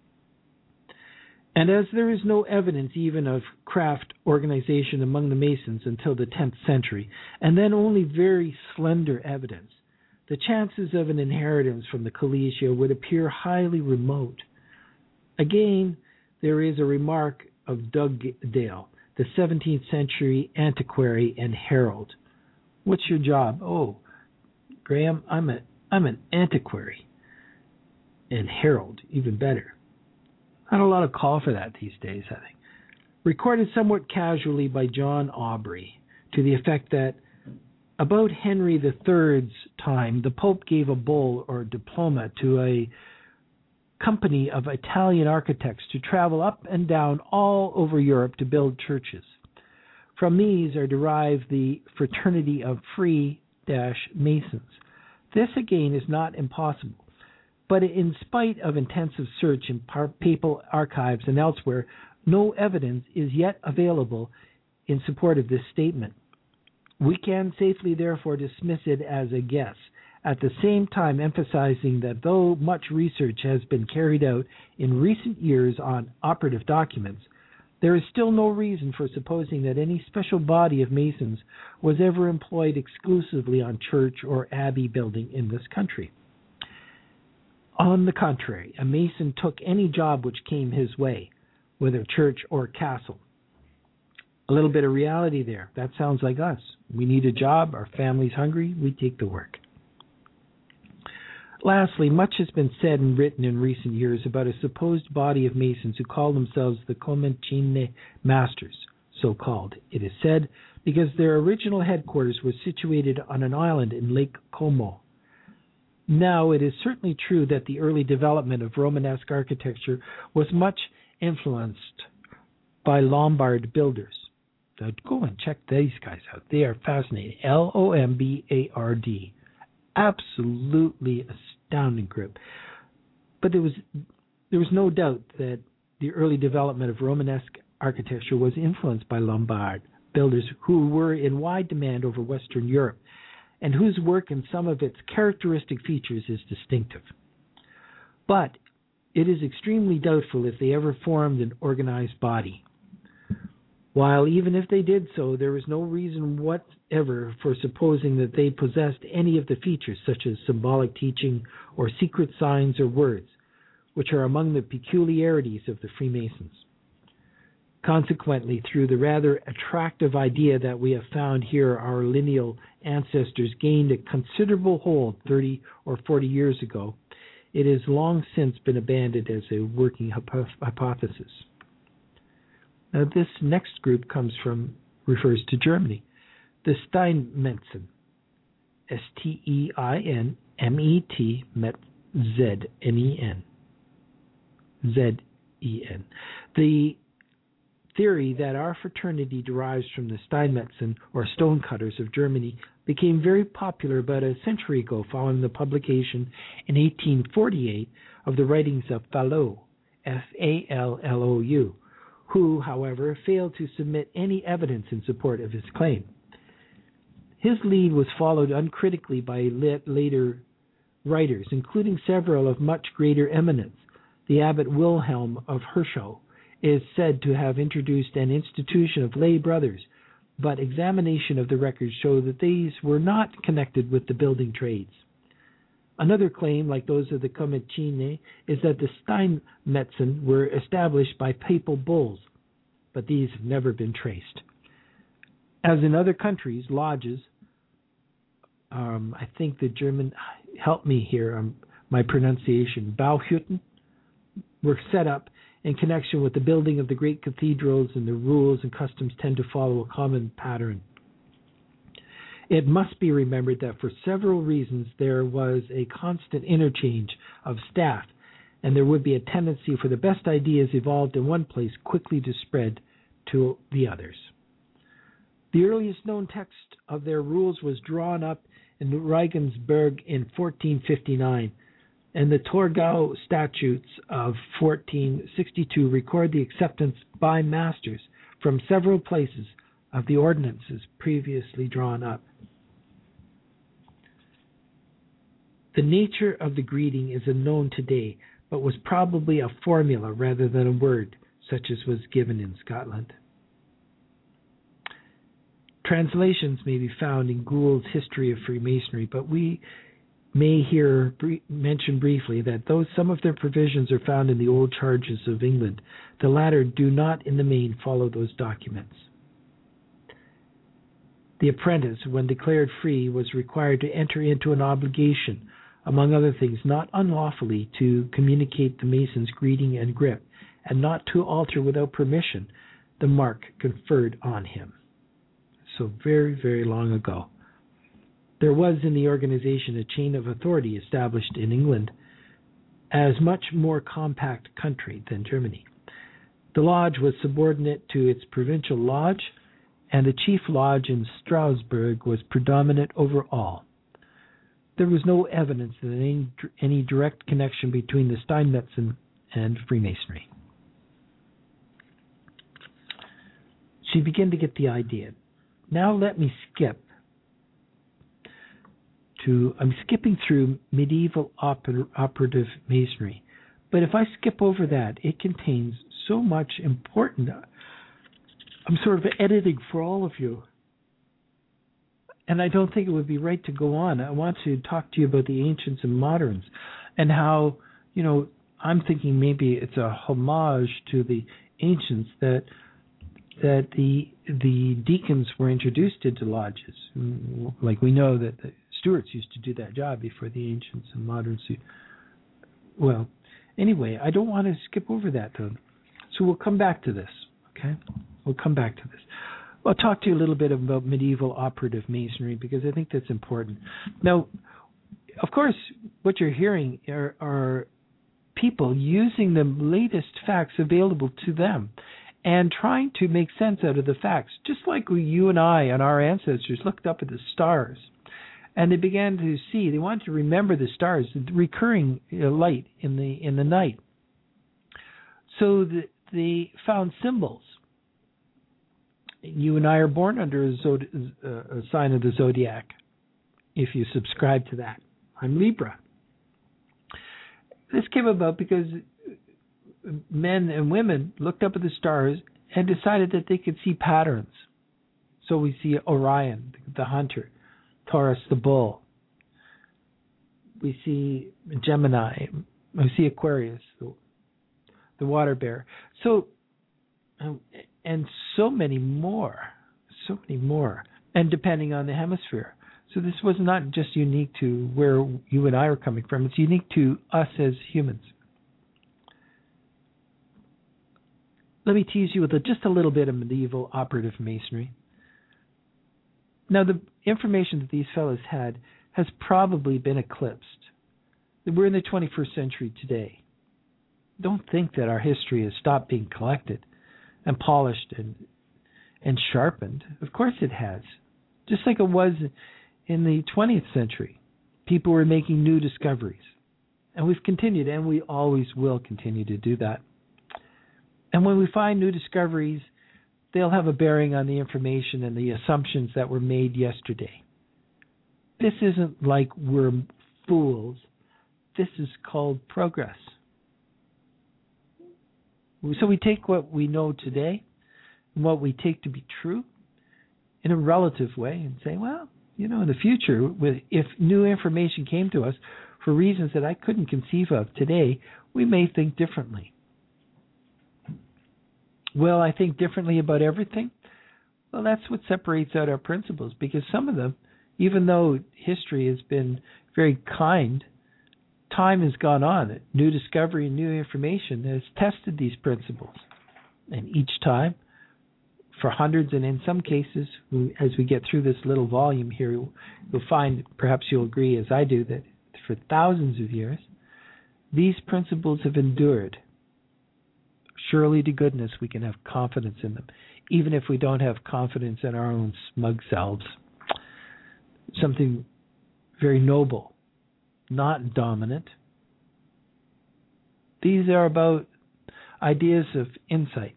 And as there is no evidence even of craft organization among the Masons until the 10th century, and then only very slender evidence, the chances of an inheritance from the collegia would appear highly remote. Again, there is a remark of Dugdale, the 17th century antiquary and herald. What's your job? Oh, Graham, I'm an antiquary and herald, even better. Not a lot of call for that these days, I think. Recorded somewhat casually by John Aubrey, to the effect that about Henry III's time, the Pope gave a bull or diploma to a company of Italian architects to travel up and down all over Europe to build churches. From these are derived the Fraternity of Free-Masons. This again is not impossible. But in spite of intensive search in papal archives and elsewhere, no evidence is yet available in support of this statement. We can safely therefore dismiss it as a guess, at the same time emphasizing that though much research has been carried out in recent years on operative documents, there is still no reason for supposing that any special body of Masons was ever employed exclusively on church or abbey building in this country. On the contrary, a Mason took any job which came his way, whether church or castle. A little bit of reality there. That sounds like us. We need a job, our family's hungry, we take the work. Lastly, much has been said and written in recent years about a supposed body of Masons who call themselves the Comacine Masters, so called, it is said, because their original headquarters was situated on an island in Lake Como. Now, it is certainly true that the early development of Romanesque architecture was much influenced by Lombard builders. So go and check these guys out. They are fascinating. Lombard. Absolutely astounding group. But there was no doubt that the early development of Romanesque architecture was influenced by Lombard builders who were in wide demand over Western Europe and whose work in some of its characteristic features is distinctive. But it is extremely doubtful if they ever formed an organized body. While even if they did so, there is no reason whatever for supposing that they possessed any of the features such as symbolic teaching or secret signs or words, which are among the peculiarities of the Freemasons. Consequently, through the rather attractive idea that we have found here, our lineal ancestors gained a considerable hold 30 or 40 years ago, it has long since been abandoned as a working hypothesis. Now, this next group refers to Germany. The Steinmetzen, S-T-E-I-N-M-E-T, Z-N-E-N. Z-E-N. The theory that our fraternity derives from the Steinmetzen, or stonecutters of Germany, became very popular about a century ago following the publication in 1848 of the writings of Fallot, F-A-L-L-O-U, who, however, failed to submit any evidence in support of his claim. His lead was followed uncritically by later writers, including several of much greater eminence. The Abbot Wilhelm of Herschel is said to have introduced an institution of lay brothers, but examination of the records show that these were not connected with the building trades. Another claim, like those of the Comecchini, is that the Steinmetzen were established by papal bulls, but these have never been traced. As in other countries, lodges, I think the German, help me here, my pronunciation, Bauhütten, were set up in connection with the building of the great cathedrals, and the rules and customs tend to follow a common pattern. It must be remembered that for several reasons there was a constant interchange of staff, and there would be a tendency for the best ideas evolved in one place quickly to spread to the others. The earliest known text of their rules was drawn up in Regensburg in 1459, and the Torgau Statutes of 1462 record the acceptance by masters from several places of the ordinances previously drawn up. The nature of the greeting is unknown today, but was probably a formula rather than a word, such as was given in Scotland. Translations may be found in Gould's History of Freemasonry, but we may here mention briefly that though some of their provisions are found in the old charges of England, the latter do not in the main follow those documents. The apprentice, when declared free, was required to enter into an obligation, among other things, not unlawfully to communicate the Mason's greeting and grip, and not to alter without permission the mark conferred on him. So very, very long ago. There was in the organization a chain of authority established in England as much more compact country than Germany. The lodge was subordinate to its provincial lodge, and the chief lodge in Strasbourg was predominant over all. There was no evidence of any direct connection between the Steinmetzen and Freemasonry. So you begin to get the idea. Now let me I'm skipping through medieval operative masonry. But if I skip over that, it contains so much important. I'm sort of editing for all of you. And I don't think it would be right to go on. I want to talk to you about the ancients and moderns and how, I'm thinking maybe it's a homage to the ancients that the deacons were introduced into lodges. Like we know that the Stuarts used to do that job before the ancients and moderns. Well, anyway, I don't want to skip over that, though. So we'll come back to this, okay? We'll come back to this. I'll talk to you a little bit about medieval operative masonry because I think that's important. Now, of course, what you're hearing are people using the latest facts available to them and trying to make sense out of the facts, just like you and I and our ancestors looked up at the stars. And they began to see, they wanted to remember the stars, the recurring light in the night. So they found symbols. You and I are born under a sign of the zodiac, if you subscribe to that. I'm Libra. This came about because men and women looked up at the stars and decided that they could see patterns. So we see Orion, the hunter, Taurus, the bull. We see Gemini. We see Aquarius, the water bear. So, and so many more, and depending on the hemisphere. So this was not just unique to where you and I are coming from. It's unique to us as humans. Let me tease you with just a little bit of medieval operative masonry. Now, the information that these fellows had has probably been eclipsed. We're in the 21st century today. Don't think that our history has stopped being collected and polished and sharpened. Of course it has. Just like it was in the 20th century. People were making new discoveries. And we've continued, and we always will continue to do that. And when we find new discoveries, they'll have a bearing on the information and the assumptions that were made yesterday. This isn't like we're fools. This is called progress. So we take what we know today and what we take to be true in a relative way and say, well, in the future, if new information came to us for reasons that I couldn't conceive of today, we may think differently. Will I think differently about everything? Well, that's what separates out our principles, because some of them, even though history has been very kind, time has gone on. New discovery and new information has tested these principles. And each time, for hundreds, and in some cases, as we get through this little volume here, you'll find, perhaps you'll agree as I do, that for thousands of years, these principles have endured. Surely to goodness we can have confidence in them, even if we don't have confidence in our own smug selves. Something very noble, not dominant. These are about ideas of insight.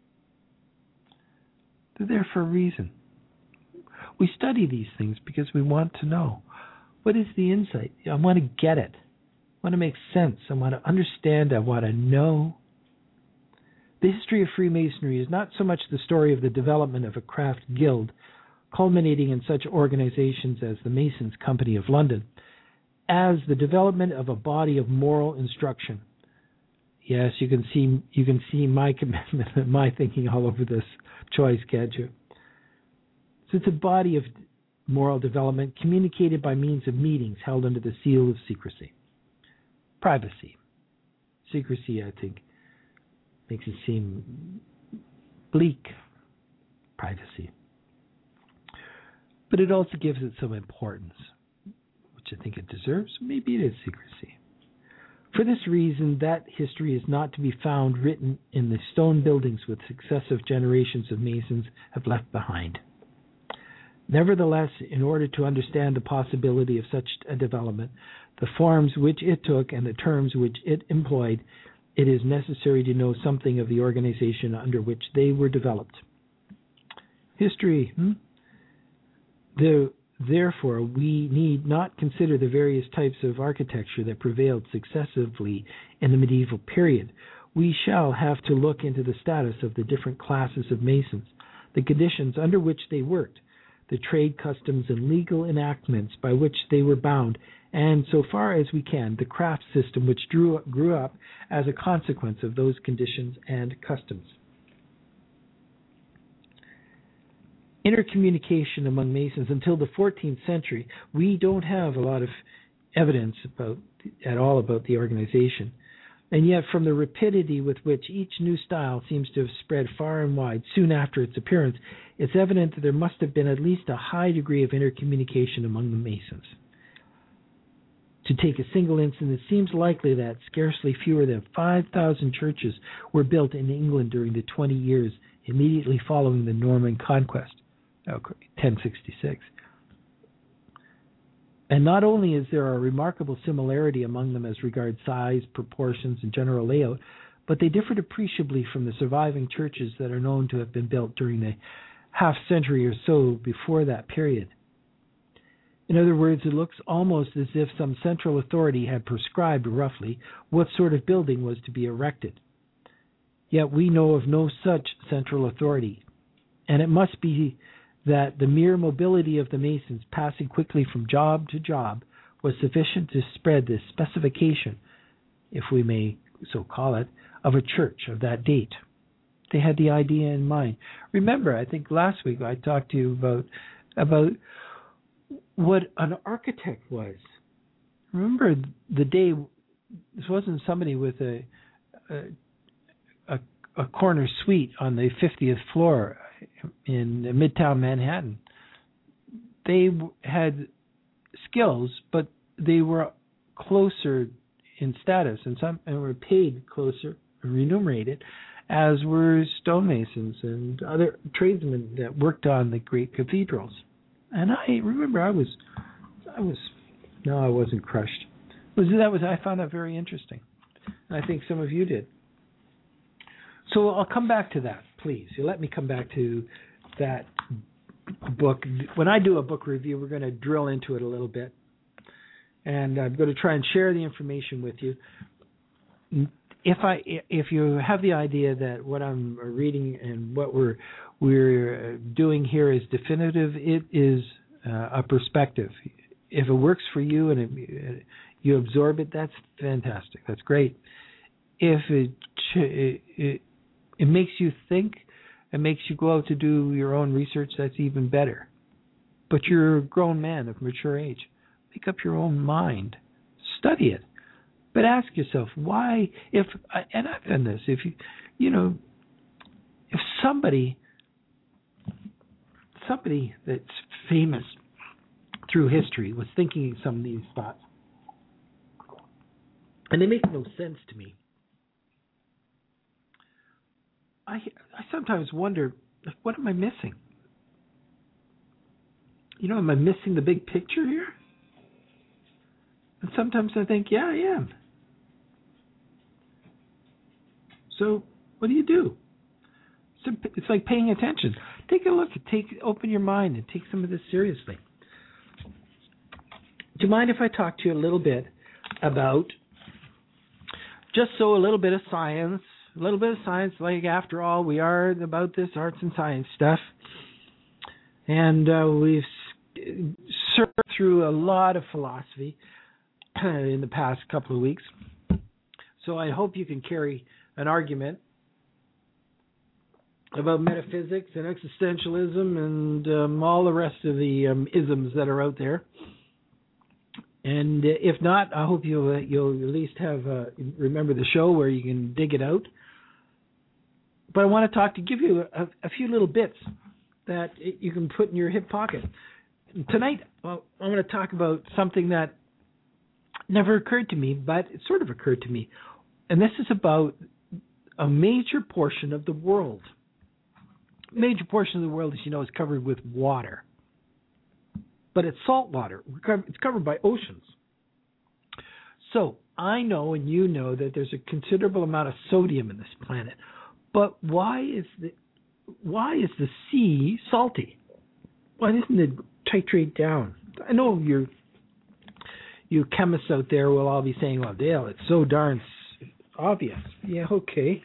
They're there for a reason. We study these things because we want to know. What is the insight? I want to get it. I want to make sense. I want to understand. I want to know. The history of Freemasonry is not so much the story of the development of a craft guild, culminating in such organizations as the Masons' Company of London, as the development of a body of moral instruction. Yes, you can see my commitment and my thinking all over this choice, can't you? So it's a body of moral development communicated by means of meetings held under the seal of secrecy. Privacy. Secrecy, I think, makes it seem bleak. Privacy. But it also gives it some importance, which I think it deserves. Maybe it is secrecy. For this reason, that history is not to be found written in the stone buildings which successive generations of Masons have left behind. Nevertheless, in order to understand the possibility of such a development, the forms which it took and the terms which it employed, it is necessary to know something of the organization under which they were developed. History. Therefore, we need not consider the various types of architecture that prevailed successively in the medieval period. We shall have to look into the status of the different classes of Masons, the conditions under which they worked, the trade customs and legal enactments by which they were bound, and, so far as we can, the craft system which grew up as a consequence of those conditions and customs. Intercommunication among Masons until the 14th century, we don't have a lot of evidence at all about the organization. And yet, from the rapidity with which each new style seems to have spread far and wide soon after its appearance, it's evident that there must have been at least a high degree of intercommunication among the Masons. To take a single instance, it seems likely that scarcely fewer than 5,000 churches were built in England during the 20 years immediately following the Norman conquest, 1066. And not only is there a remarkable similarity among them as regards size, proportions, and general layout, but they differed appreciably from the surviving churches that are known to have been built during the half century or so before that period. In other words, it looks almost as if some central authority had prescribed roughly what sort of building was to be erected. Yet we know of no such central authority, and it must be that the mere mobility of the masons passing quickly from job to job was sufficient to spread the specification, if we may so call it, of a church of that date. They had the idea in mind. Remember, I think last week I talked to you about what an architect was. Remember the day, this wasn't somebody with a corner suite on the 50th floor in Midtown Manhattan. They had skills, but they were closer in status and were paid closer, remunerated, as were stonemasons and other tradesmen that worked on the great cathedrals. And I remember I wasn't crushed. I found that very interesting. And I think some of you did. So I'll come back to that, please. You let me come back to that book. When I do a book review, we're going to drill into it a little bit. And I'm going to try and share the information with you. If you have the idea that what I'm reading and what we're doing here is definitive, it is a perspective. If it works for you and you absorb it, that's fantastic. That's great. If it makes you think, it makes you go out to do your own research, that's even better. But you're a grown man of mature age. Make up your own mind. Study it. But ask yourself, why, and I've done this, if somebody that's famous through history was thinking some of these thoughts, and they make no sense to me, I sometimes wonder, what am I missing? Am I missing the big picture here? And sometimes I think, yeah, I am. So what do you do? It's like paying attention. Take a look. Open your mind and take some of this seriously. Do you mind if I talk to you a little bit about a little bit of science? A little bit of science, like after all, we are about this arts and science stuff. And we've surfed through a lot of philosophy in the past couple of weeks. So I hope you can carry an argument about metaphysics and existentialism and all the rest of the isms that are out there. And if not, I hope you'll at least have remember the show where you can dig it out. But I want to give you a few little bits that you can put in your hip pocket. Tonight, I'm going to talk about something that never occurred to me, but it sort of occurred to me. And this is about a major portion of the world. A major portion of the world, as you know, is covered with water. But it's salt water. It's covered by oceans. So I know and you know that there's a considerable amount of sodium in this planet. But why is the sea salty? Why doesn't it titrate down? I know you chemists out there will all be saying, well, Dale, it's so darn obvious. Yeah, okay.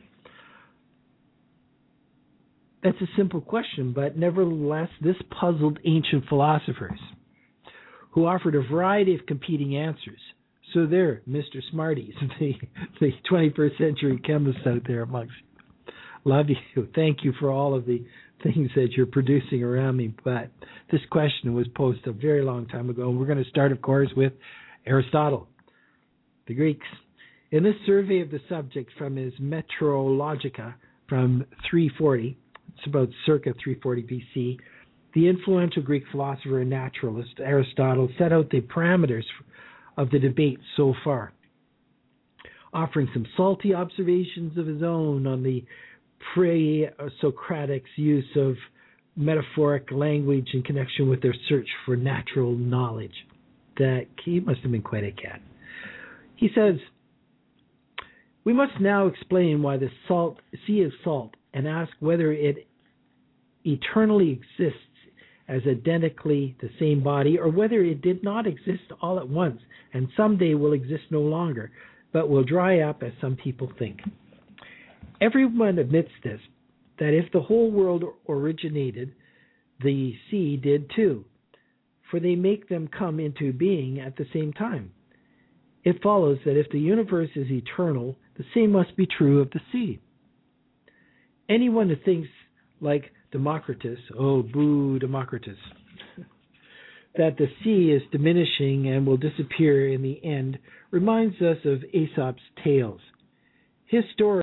That's a simple question, but nevertheless, this puzzled ancient philosophers who offered a variety of competing answers. So there, Mr. Smarties, the 21st century chemists out there amongst you. Love you. Thank you for all of the things that you're producing around me. But this question was posed a very long time ago. And we're going to start, of course, with Aristotle, the Greeks. In this survey of the subject from his Meteorologica from 340, it's about circa 340 BC, the influential Greek philosopher and naturalist Aristotle set out the parameters of the debate so far, offering some salty observations of his own on the pre-Socratics' use of metaphoric language in connection with their search for natural knowledge. That he must have been quite a cat. He says, We must now explain why the sea is salt and ask whether it eternally exists as identically the same body, or whether it did not exist all at once and someday will exist no longer, but will dry up as some people think. Everyone admits this, that if the whole world originated, the sea did too, for they make them come into being at the same time. It follows that if the universe is eternal, the same must be true of the sea. Anyone who thinks like Democritus, oh boo Democritus, that the sea is diminishing and will disappear in the end, reminds us of Aesop's tales. His story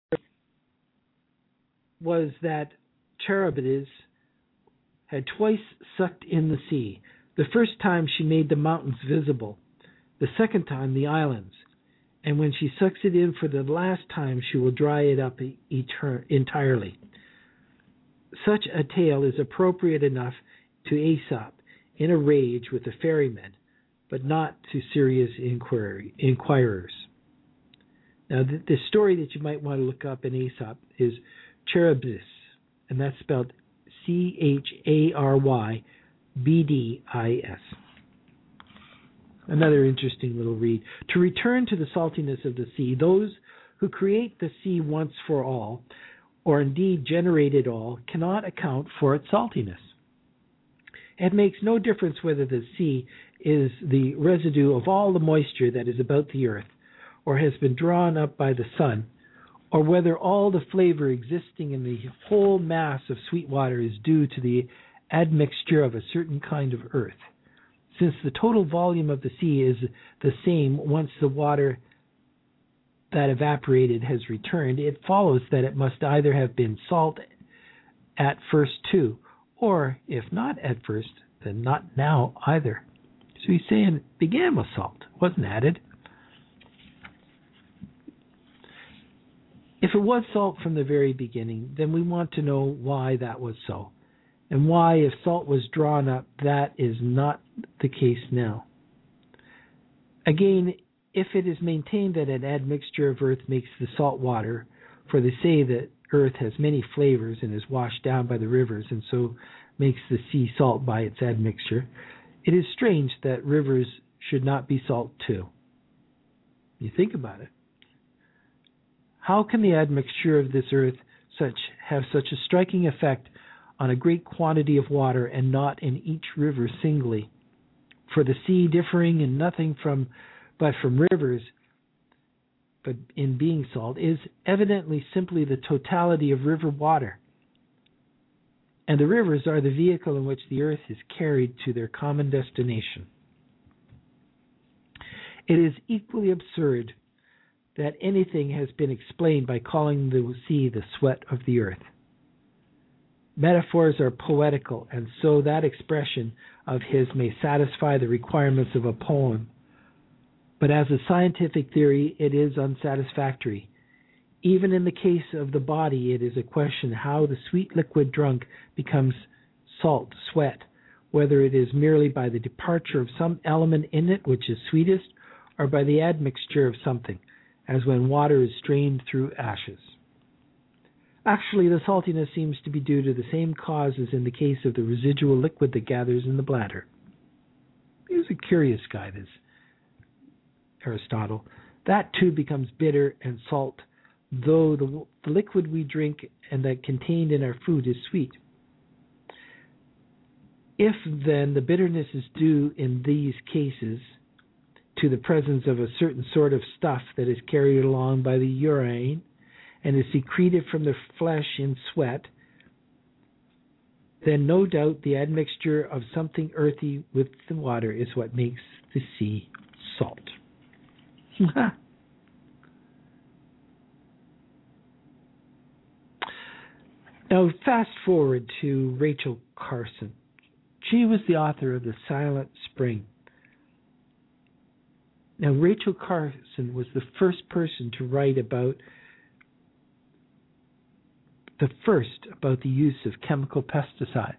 was that Charybdis had twice sucked in the sea. The first time she made the mountains visible, the second time the islands, and when she sucks it in for the last time, she will dry it up entirely. Such a tale is appropriate enough to Aesop in a rage with the ferrymen, but not to serious inquirers. Now, the story that you might want to look up in Aesop is Charybdis, and that's spelled Charybdis. Another interesting little read. To return to the saltiness of the sea, those who create the sea once for all, or indeed generate it all, cannot account for its saltiness. It makes no difference whether the sea is the residue of all the moisture that is about the earth, or has been drawn up by the sun, or whether all the flavor existing in the whole mass of sweet water is due to the admixture of a certain kind of earth. Since the total volume of the sea is the same once the water that evaporated has returned, it follows that it must either have been salt at first too, or if not at first, then not now either. So he's saying it began with salt, wasn't added. If it was salt from the very beginning, then we want to know why that was so, and why, if salt was drawn up, that is not the case now. Again, if it is maintained that an admixture of earth makes the salt water, for they say that earth has many flavors and is washed down by the rivers, and so makes the sea salt by its admixture, it is strange that rivers should not be salt too. You think about it. How can the admixture of this earth have such a striking effect on a great quantity of water, and not in each river singly? For the sea, differing in nothing from rivers, but in being salt, is evidently simply the totality of river water. And the rivers are the vehicle in which the earth is carried to their common destination. It is equally absurd that anything has been explained by calling the sea the sweat of the earth. Metaphors are poetical, and so that expression of his may satisfy the requirements of a poem. But as a scientific theory, it is unsatisfactory. Even in the case of the body, it is a question how the sweet liquid drunk becomes salt, sweat, whether it is merely by the departure of some element in it which is sweetest, or by the admixture of something, as when water is strained through ashes. Actually, the saltiness seems to be due to the same cause as in the case of the residual liquid that gathers in the bladder. He was a curious guy, this Aristotle. That too becomes bitter and salt, though the liquid we drink and that contained in our food is sweet. If then the bitterness is due in these cases to the presence of a certain sort of stuff that is carried along by the urine and is secreted from the flesh in sweat, then no doubt the admixture of something earthy with the water is what makes the sea salt. Now, fast forward to Rachel Carson. She was the author of The Silent Spring. Now, Rachel Carson was the first person to write about the use of chemical pesticides.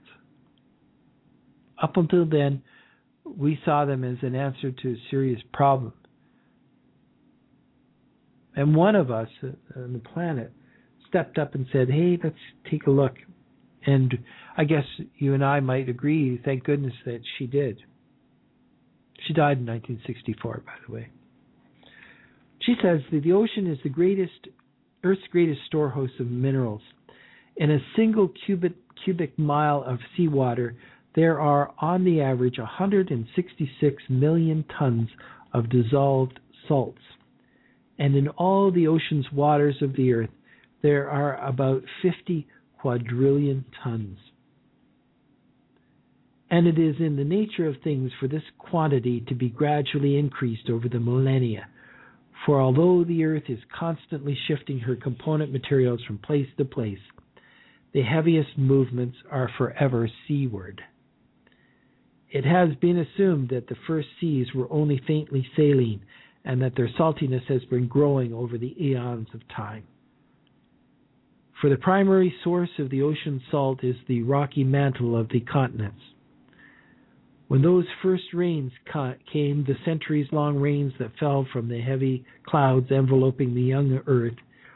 Up until then, we saw them as an answer to a serious problem. And one of us on the planet stepped up and said, hey, let's take a look. And I guess you and I might agree, thank goodness that she did. She died in 1964, by the way. She says that the ocean is Earth's greatest storehouse of minerals. In a single cubic mile of seawater, there are, on the average, 166 million tons of dissolved salts. And in all the ocean's waters of the Earth, there are about 50 quadrillion tons. And it is in the nature of things for this quantity to be gradually increased over the millennia. For although the Earth is constantly shifting her component materials from place to place, the heaviest movements are forever seaward. It has been assumed that the first seas were only faintly saline, and that their saltiness has been growing over the eons of time. For the primary source of the ocean salt is the rocky mantle of the continents. When those first rains came, the centuries-long rains that fell from the heavy clouds enveloping the young Earth,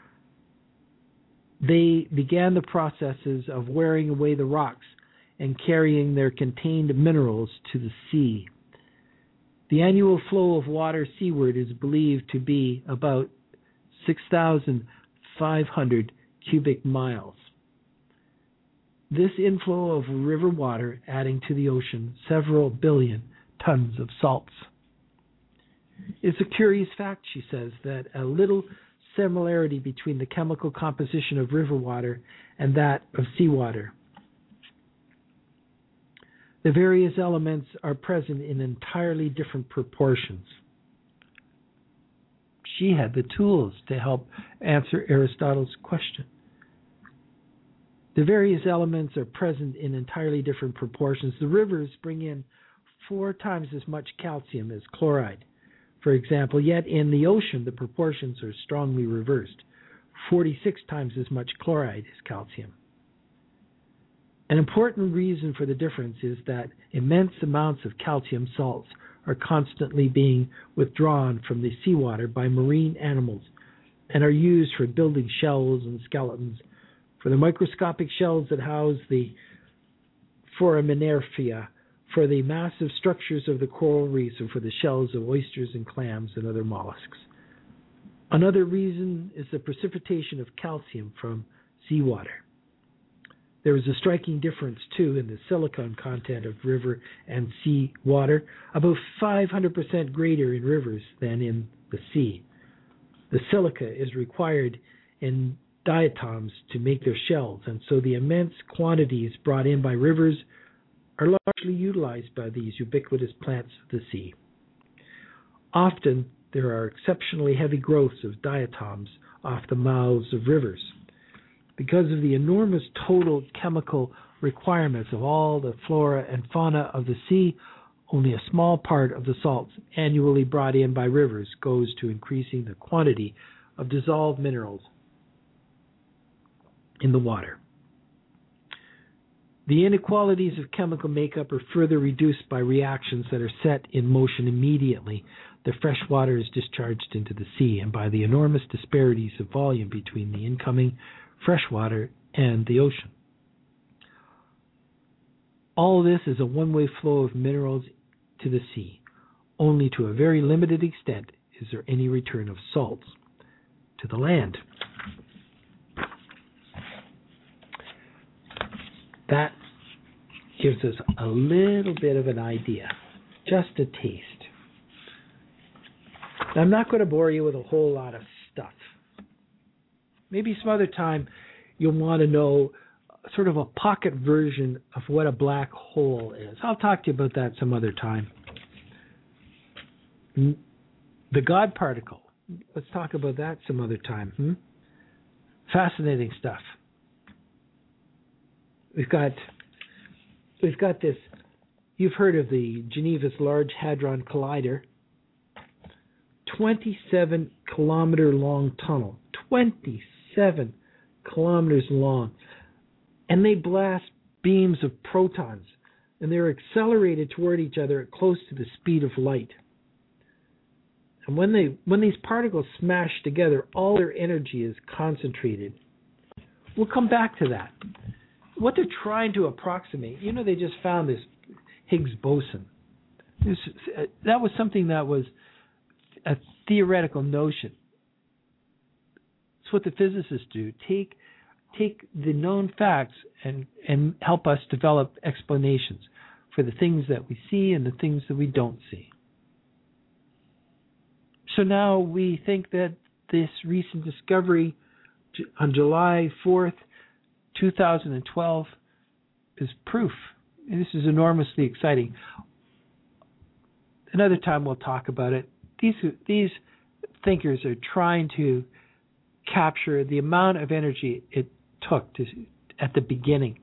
they began the processes of wearing away the rocks and carrying their contained minerals to the sea. The annual flow of water seaward is believed to be about 6,500 cubic miles. This inflow of river water adding to the ocean several billion tons of salts. It's a curious fact, she says, that a little similarity between the chemical composition of river water and that of seawater. The various elements are present in entirely different proportions. She had the tools to help answer Aristotle's question. The various elements are present in entirely different proportions. The rivers bring in 4 times as much calcium as chloride, for example, yet in the ocean the proportions are strongly reversed. 46 times as much chloride as calcium. An important reason for the difference is that immense amounts of calcium salts are constantly being withdrawn from the seawater by marine animals and are used for building shells and skeletons, for the microscopic shells that house the foraminifera, for the massive structures of the coral reefs, and for the shells of oysters and clams and other mollusks. Another reason is the precipitation of calcium from seawater. There is a striking difference, too, in the silicon content of river and sea water, about 500% greater in rivers than in the sea. The silica is required in diatoms to make their shells, and so the immense quantities brought in by rivers are largely utilized by these ubiquitous plants of the sea. Often there are exceptionally heavy growths of diatoms off the mouths of rivers. Because of the enormous total chemical requirements of all the flora and fauna of the sea, only a small part of the salts annually brought in by rivers goes to increasing the quantity of dissolved minerals in the water. The inequalities of chemical makeup are further reduced by reactions that are set in motion immediately the fresh water is discharged into the sea, and by the enormous disparities of volume between the incoming fresh water and the ocean. All this is a one-way flow of minerals to the sea. Only to a very limited extent is there any return of salts to the land. That gives us a little bit of an idea, just a taste. Now, I'm not going to bore you with a whole lot of stuff. Maybe some other time you'll want to know sort of a pocket version of what a black hole is. I'll talk to you about that some other time. The God particle. Let's talk about that some other time. Fascinating stuff. We've got this. You've heard of the Geneva's Large Hadron Collider. 27-kilometer long tunnel. 27 kilometers long. And they blast beams of protons. And they're accelerated toward each other at close to the speed of light. And when these particles smash together, all their energy is concentrated. We'll come back to that. What they're trying to approximate, they just found this Higgs boson. That was something that was a theoretical notion. It's what the physicists do. Take the known facts and help us develop explanations for the things that we see and the things that we don't see. So now we think that this recent discovery on July 4th, 2012 is proof. And this is enormously exciting. Another time we'll talk about it. These thinkers are trying to capture the amount of energy it took at the beginning.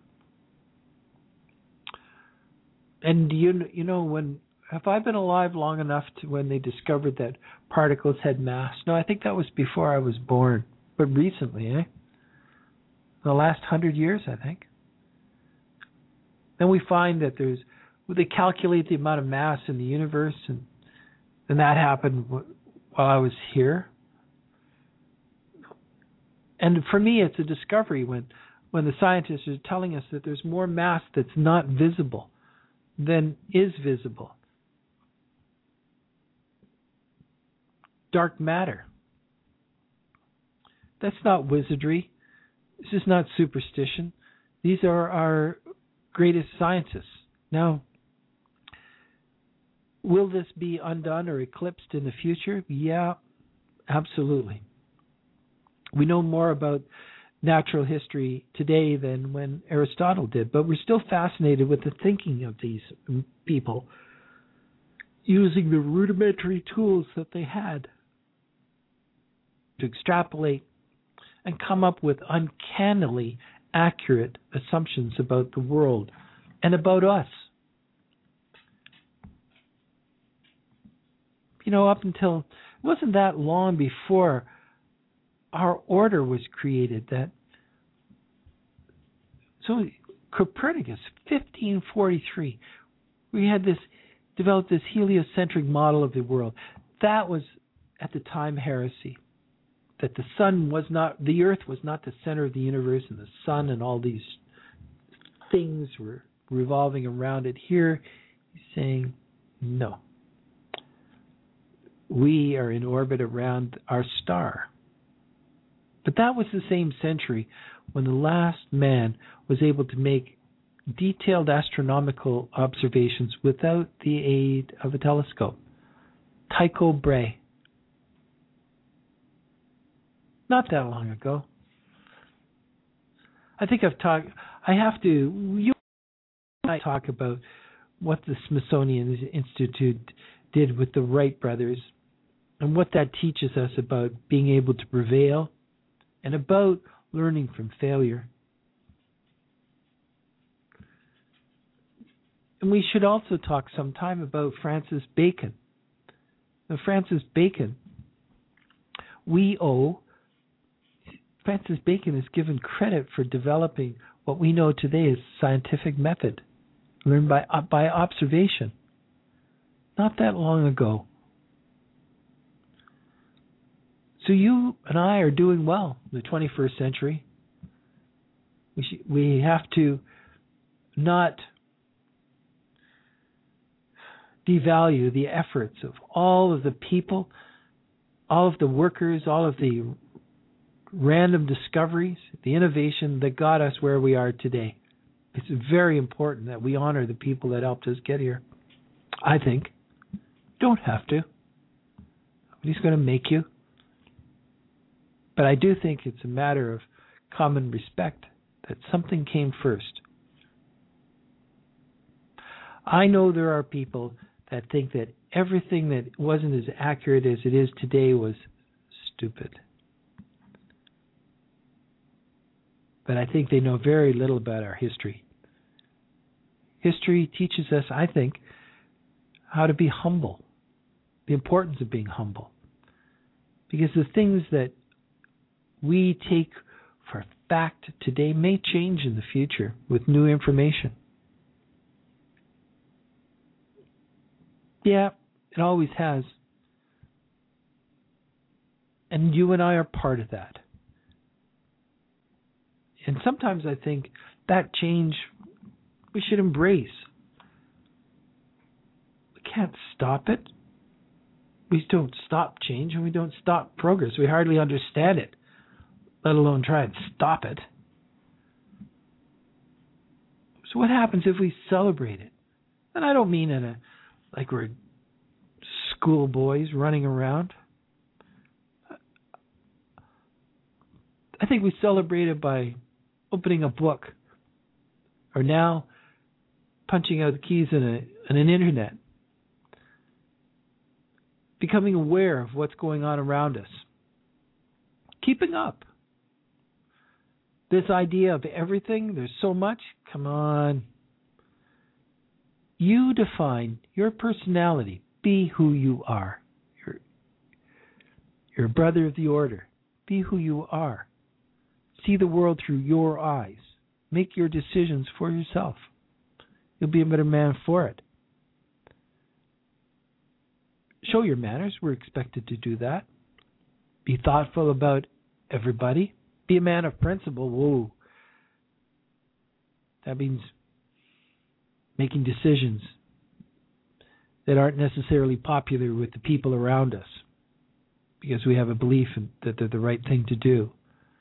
And have I been alive long enough to when they discovered that particles had mass? No, I think that was before I was born, but recently, the last 100 years, I think. Then we find that they calculate the amount of mass in the universe, and that happened while I was here. And for me, it's a discovery when the scientists are telling us that there's more mass that's not visible than is visible. Dark matter. That's not wizardry. This is not superstition. These are our greatest scientists. Now, will this be undone or eclipsed in the future? Yeah, absolutely. We know more about natural history today than when Aristotle did, but we're still fascinated with the thinking of these people using the rudimentary tools that they had to extrapolate and come up with uncannily accurate assumptions about the world and about us. Up until, it wasn't that long before our order was created so Copernicus, 1543, we had developed this heliocentric model of the world. That was at the time heresy. That the earth was not the center of the universe, and the sun and all these things were revolving around it. Here, he's saying, no. We are in orbit around our star. But that was the same century when the last man was able to make detailed astronomical observations without the aid of a telescope. Tycho Brahe. Not that long ago. I think you and I talk about what the Smithsonian Institute did with the Wright brothers and what that teaches us about being able to prevail and about learning from failure. And we should also talk sometime about Francis Bacon. Now, Francis Bacon is given credit for developing what we know today as scientific method, learned by observation. Not that long ago. So you and I are doing well in the 21st century. We have to not devalue the efforts of all of the people, all of the workers, all of the random discoveries, the innovation that got us where we are today. It's very important that we honor the people that helped us get here. I think. Don't have to. Nobody's going to make you. But I do think it's a matter of common respect that something came first. I know there are people that think that everything that wasn't as accurate as it is today was stupid. But I think they know very little about our history. History teaches us, I think, how to be humble, the importance of being humble. Because the things that we take for fact today may change in the future with new information. Yeah, it always has. And you and I are part of that. And sometimes I think that change we should embrace. We can't stop it. We don't stop change and we don't stop progress. We hardly understand it, let alone try and stop it. So what happens if we celebrate it? And I don't mean like we're schoolboys running around. I think we celebrate it by opening a book, or now punching out the keys in an internet, becoming aware of what's going on around us, keeping up. This idea of everything, there's so much, come on. You define your personality. Be who you are. You're a brother of the order. Be who you are. See the world through your eyes. Make your decisions for yourself. You'll be a better man for it. Show your manners. We're expected to do that. Be thoughtful about everybody. Be a man of principle. Whoa. That means making decisions that aren't necessarily popular with the people around us because we have a belief that they're the right thing to do.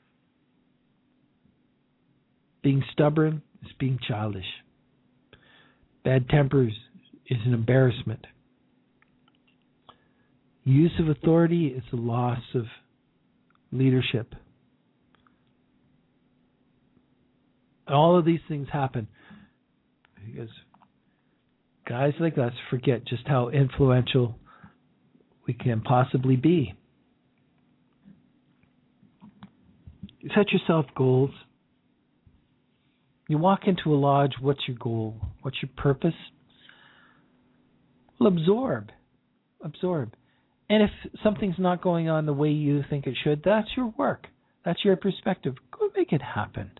Being stubborn is being childish. Bad tempers is an embarrassment. Use of authority is a loss of leadership. All of these things happen because guys like us forget just how influential we can possibly be. You set yourself goals. You walk into a lodge, what's your goal? What's your purpose? Well, absorb. And if something's not going on the way you think it should, that's your work. That's your perspective. Go make it happen.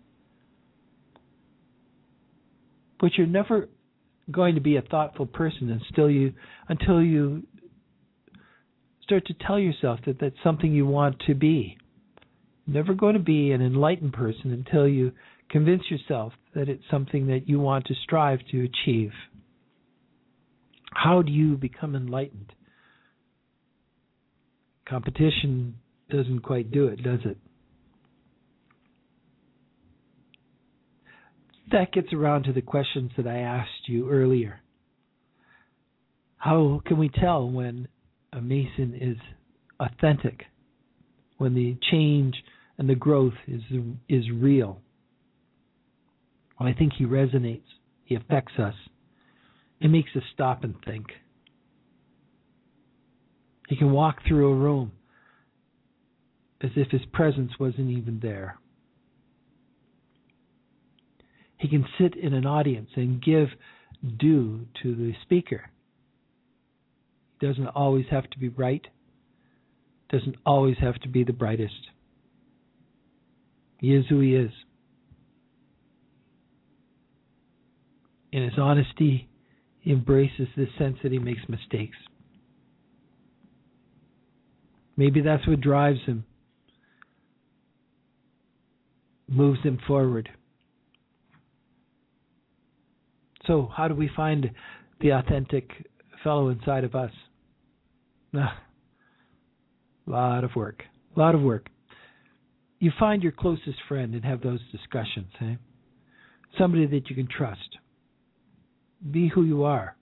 But you're never going to be a thoughtful person until you start to tell yourself that that's something you want to be. You're never going to be an enlightened person until you convince yourself that it's something that you want to strive to achieve. How do you become enlightened? Competition doesn't quite do it, does it? That gets around to the questions that I asked you earlier. How can we tell when a Mason is authentic? When the change and the growth is real? Well, I think he resonates. He affects us. It makes us stop and think. He can walk through a room as if his presence wasn't even there. He can sit in an audience and give due to the speaker. He doesn't always have to be right. Doesn't always have to be the brightest. He is who he is. In his honesty, he embraces this sense that he makes mistakes. Maybe that's what drives him, moves him forward. So how do we find the authentic fellow inside of us? A lot of work. You find your closest friend and have those discussions. Somebody that you can trust. Be who you are.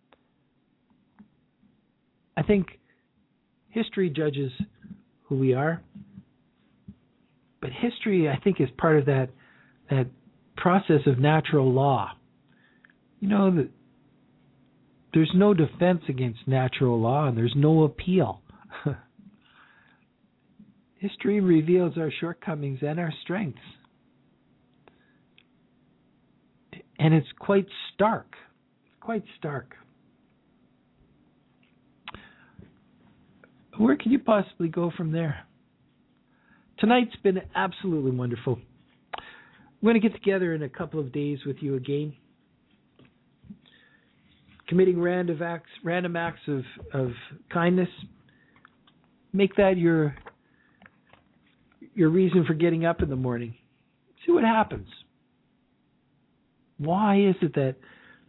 I think history judges who we are, but history, I think, is part of that process of natural law. You know, that there's no defense against natural law, and there's no appeal. History reveals our shortcomings and our strengths. And it's quite stark. Where can you possibly go from there? Tonight's been absolutely wonderful. I'm going to get together in a couple of days with you again. Committing random acts of kindness. Make that your your reason for getting up in the morning. See what happens. Why is it that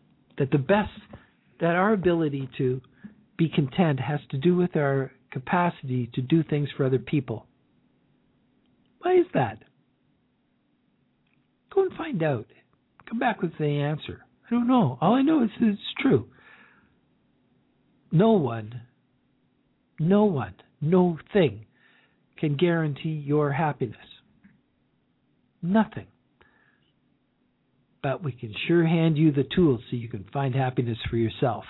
our ability to be content has to do with our capacity to do things for other people? Why is that? Go and find out. Come back with the answer. I don't know. All I know is that it's true. No one, no thing can guarantee your happiness. Nothing. But we can sure hand you the tools so you can find happiness for yourself.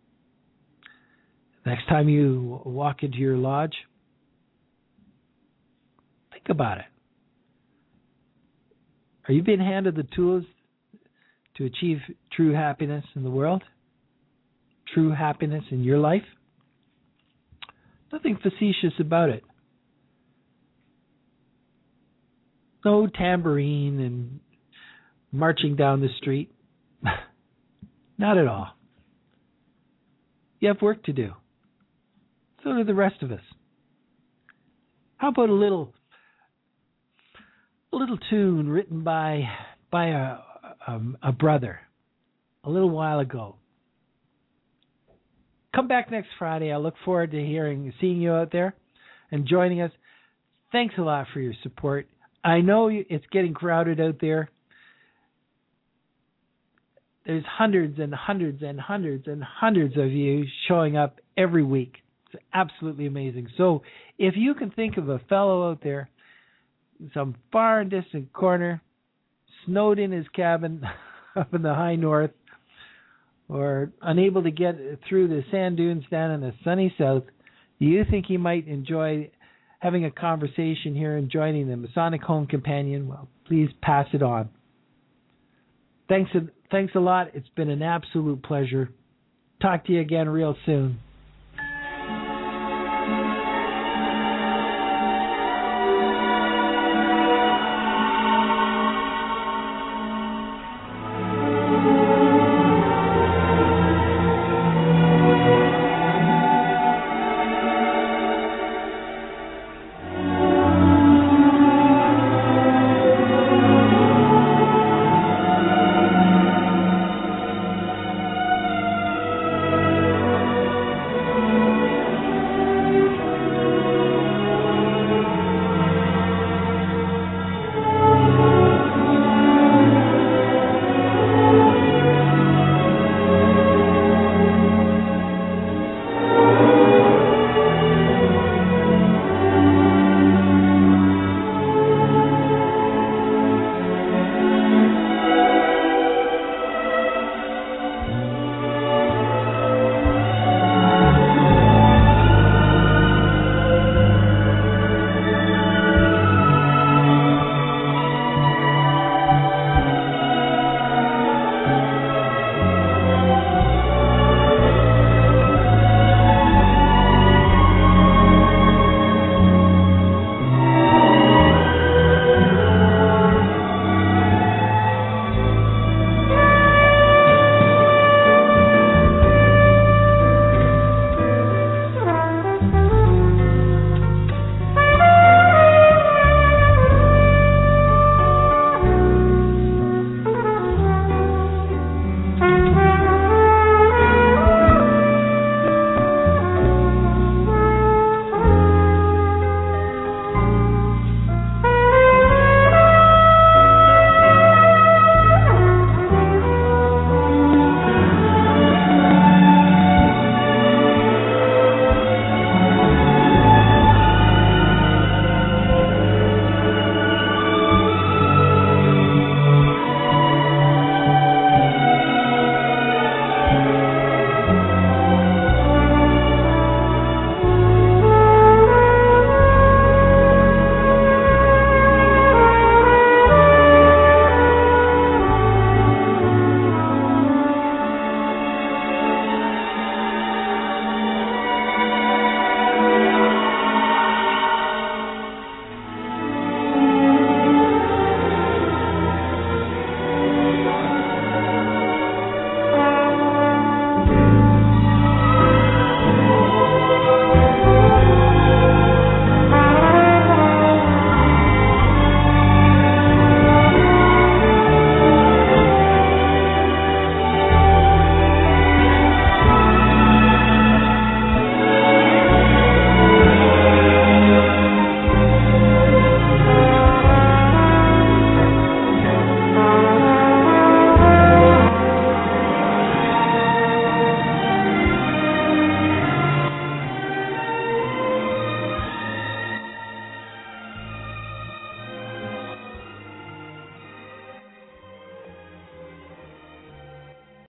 Next time you walk into your lodge, think about it. Are you being handed the tools to achieve true happiness in the world? True happiness in your life? Nothing facetious about it. No tambourine and marching down the street. Not at all. You have work to do. So do the rest of us. How about a little tune written by a brother a little while ago? Come back next Friday. I look forward to seeing you out there and joining us. Thanks a lot for your support. I know it's getting crowded out there. There's hundreds and hundreds and hundreds and hundreds of you showing up every week. It's absolutely amazing. So if you can think of a fellow out there, some far and distant corner, snowed in his cabin up in the high north, or unable to get through the sand dunes down in the sunny south, do you think he might enjoy having a conversation here and joining the Masonic Home Companion? Well, please pass it on. Thanks a lot. It's been an absolute pleasure. Talk to you again real soon.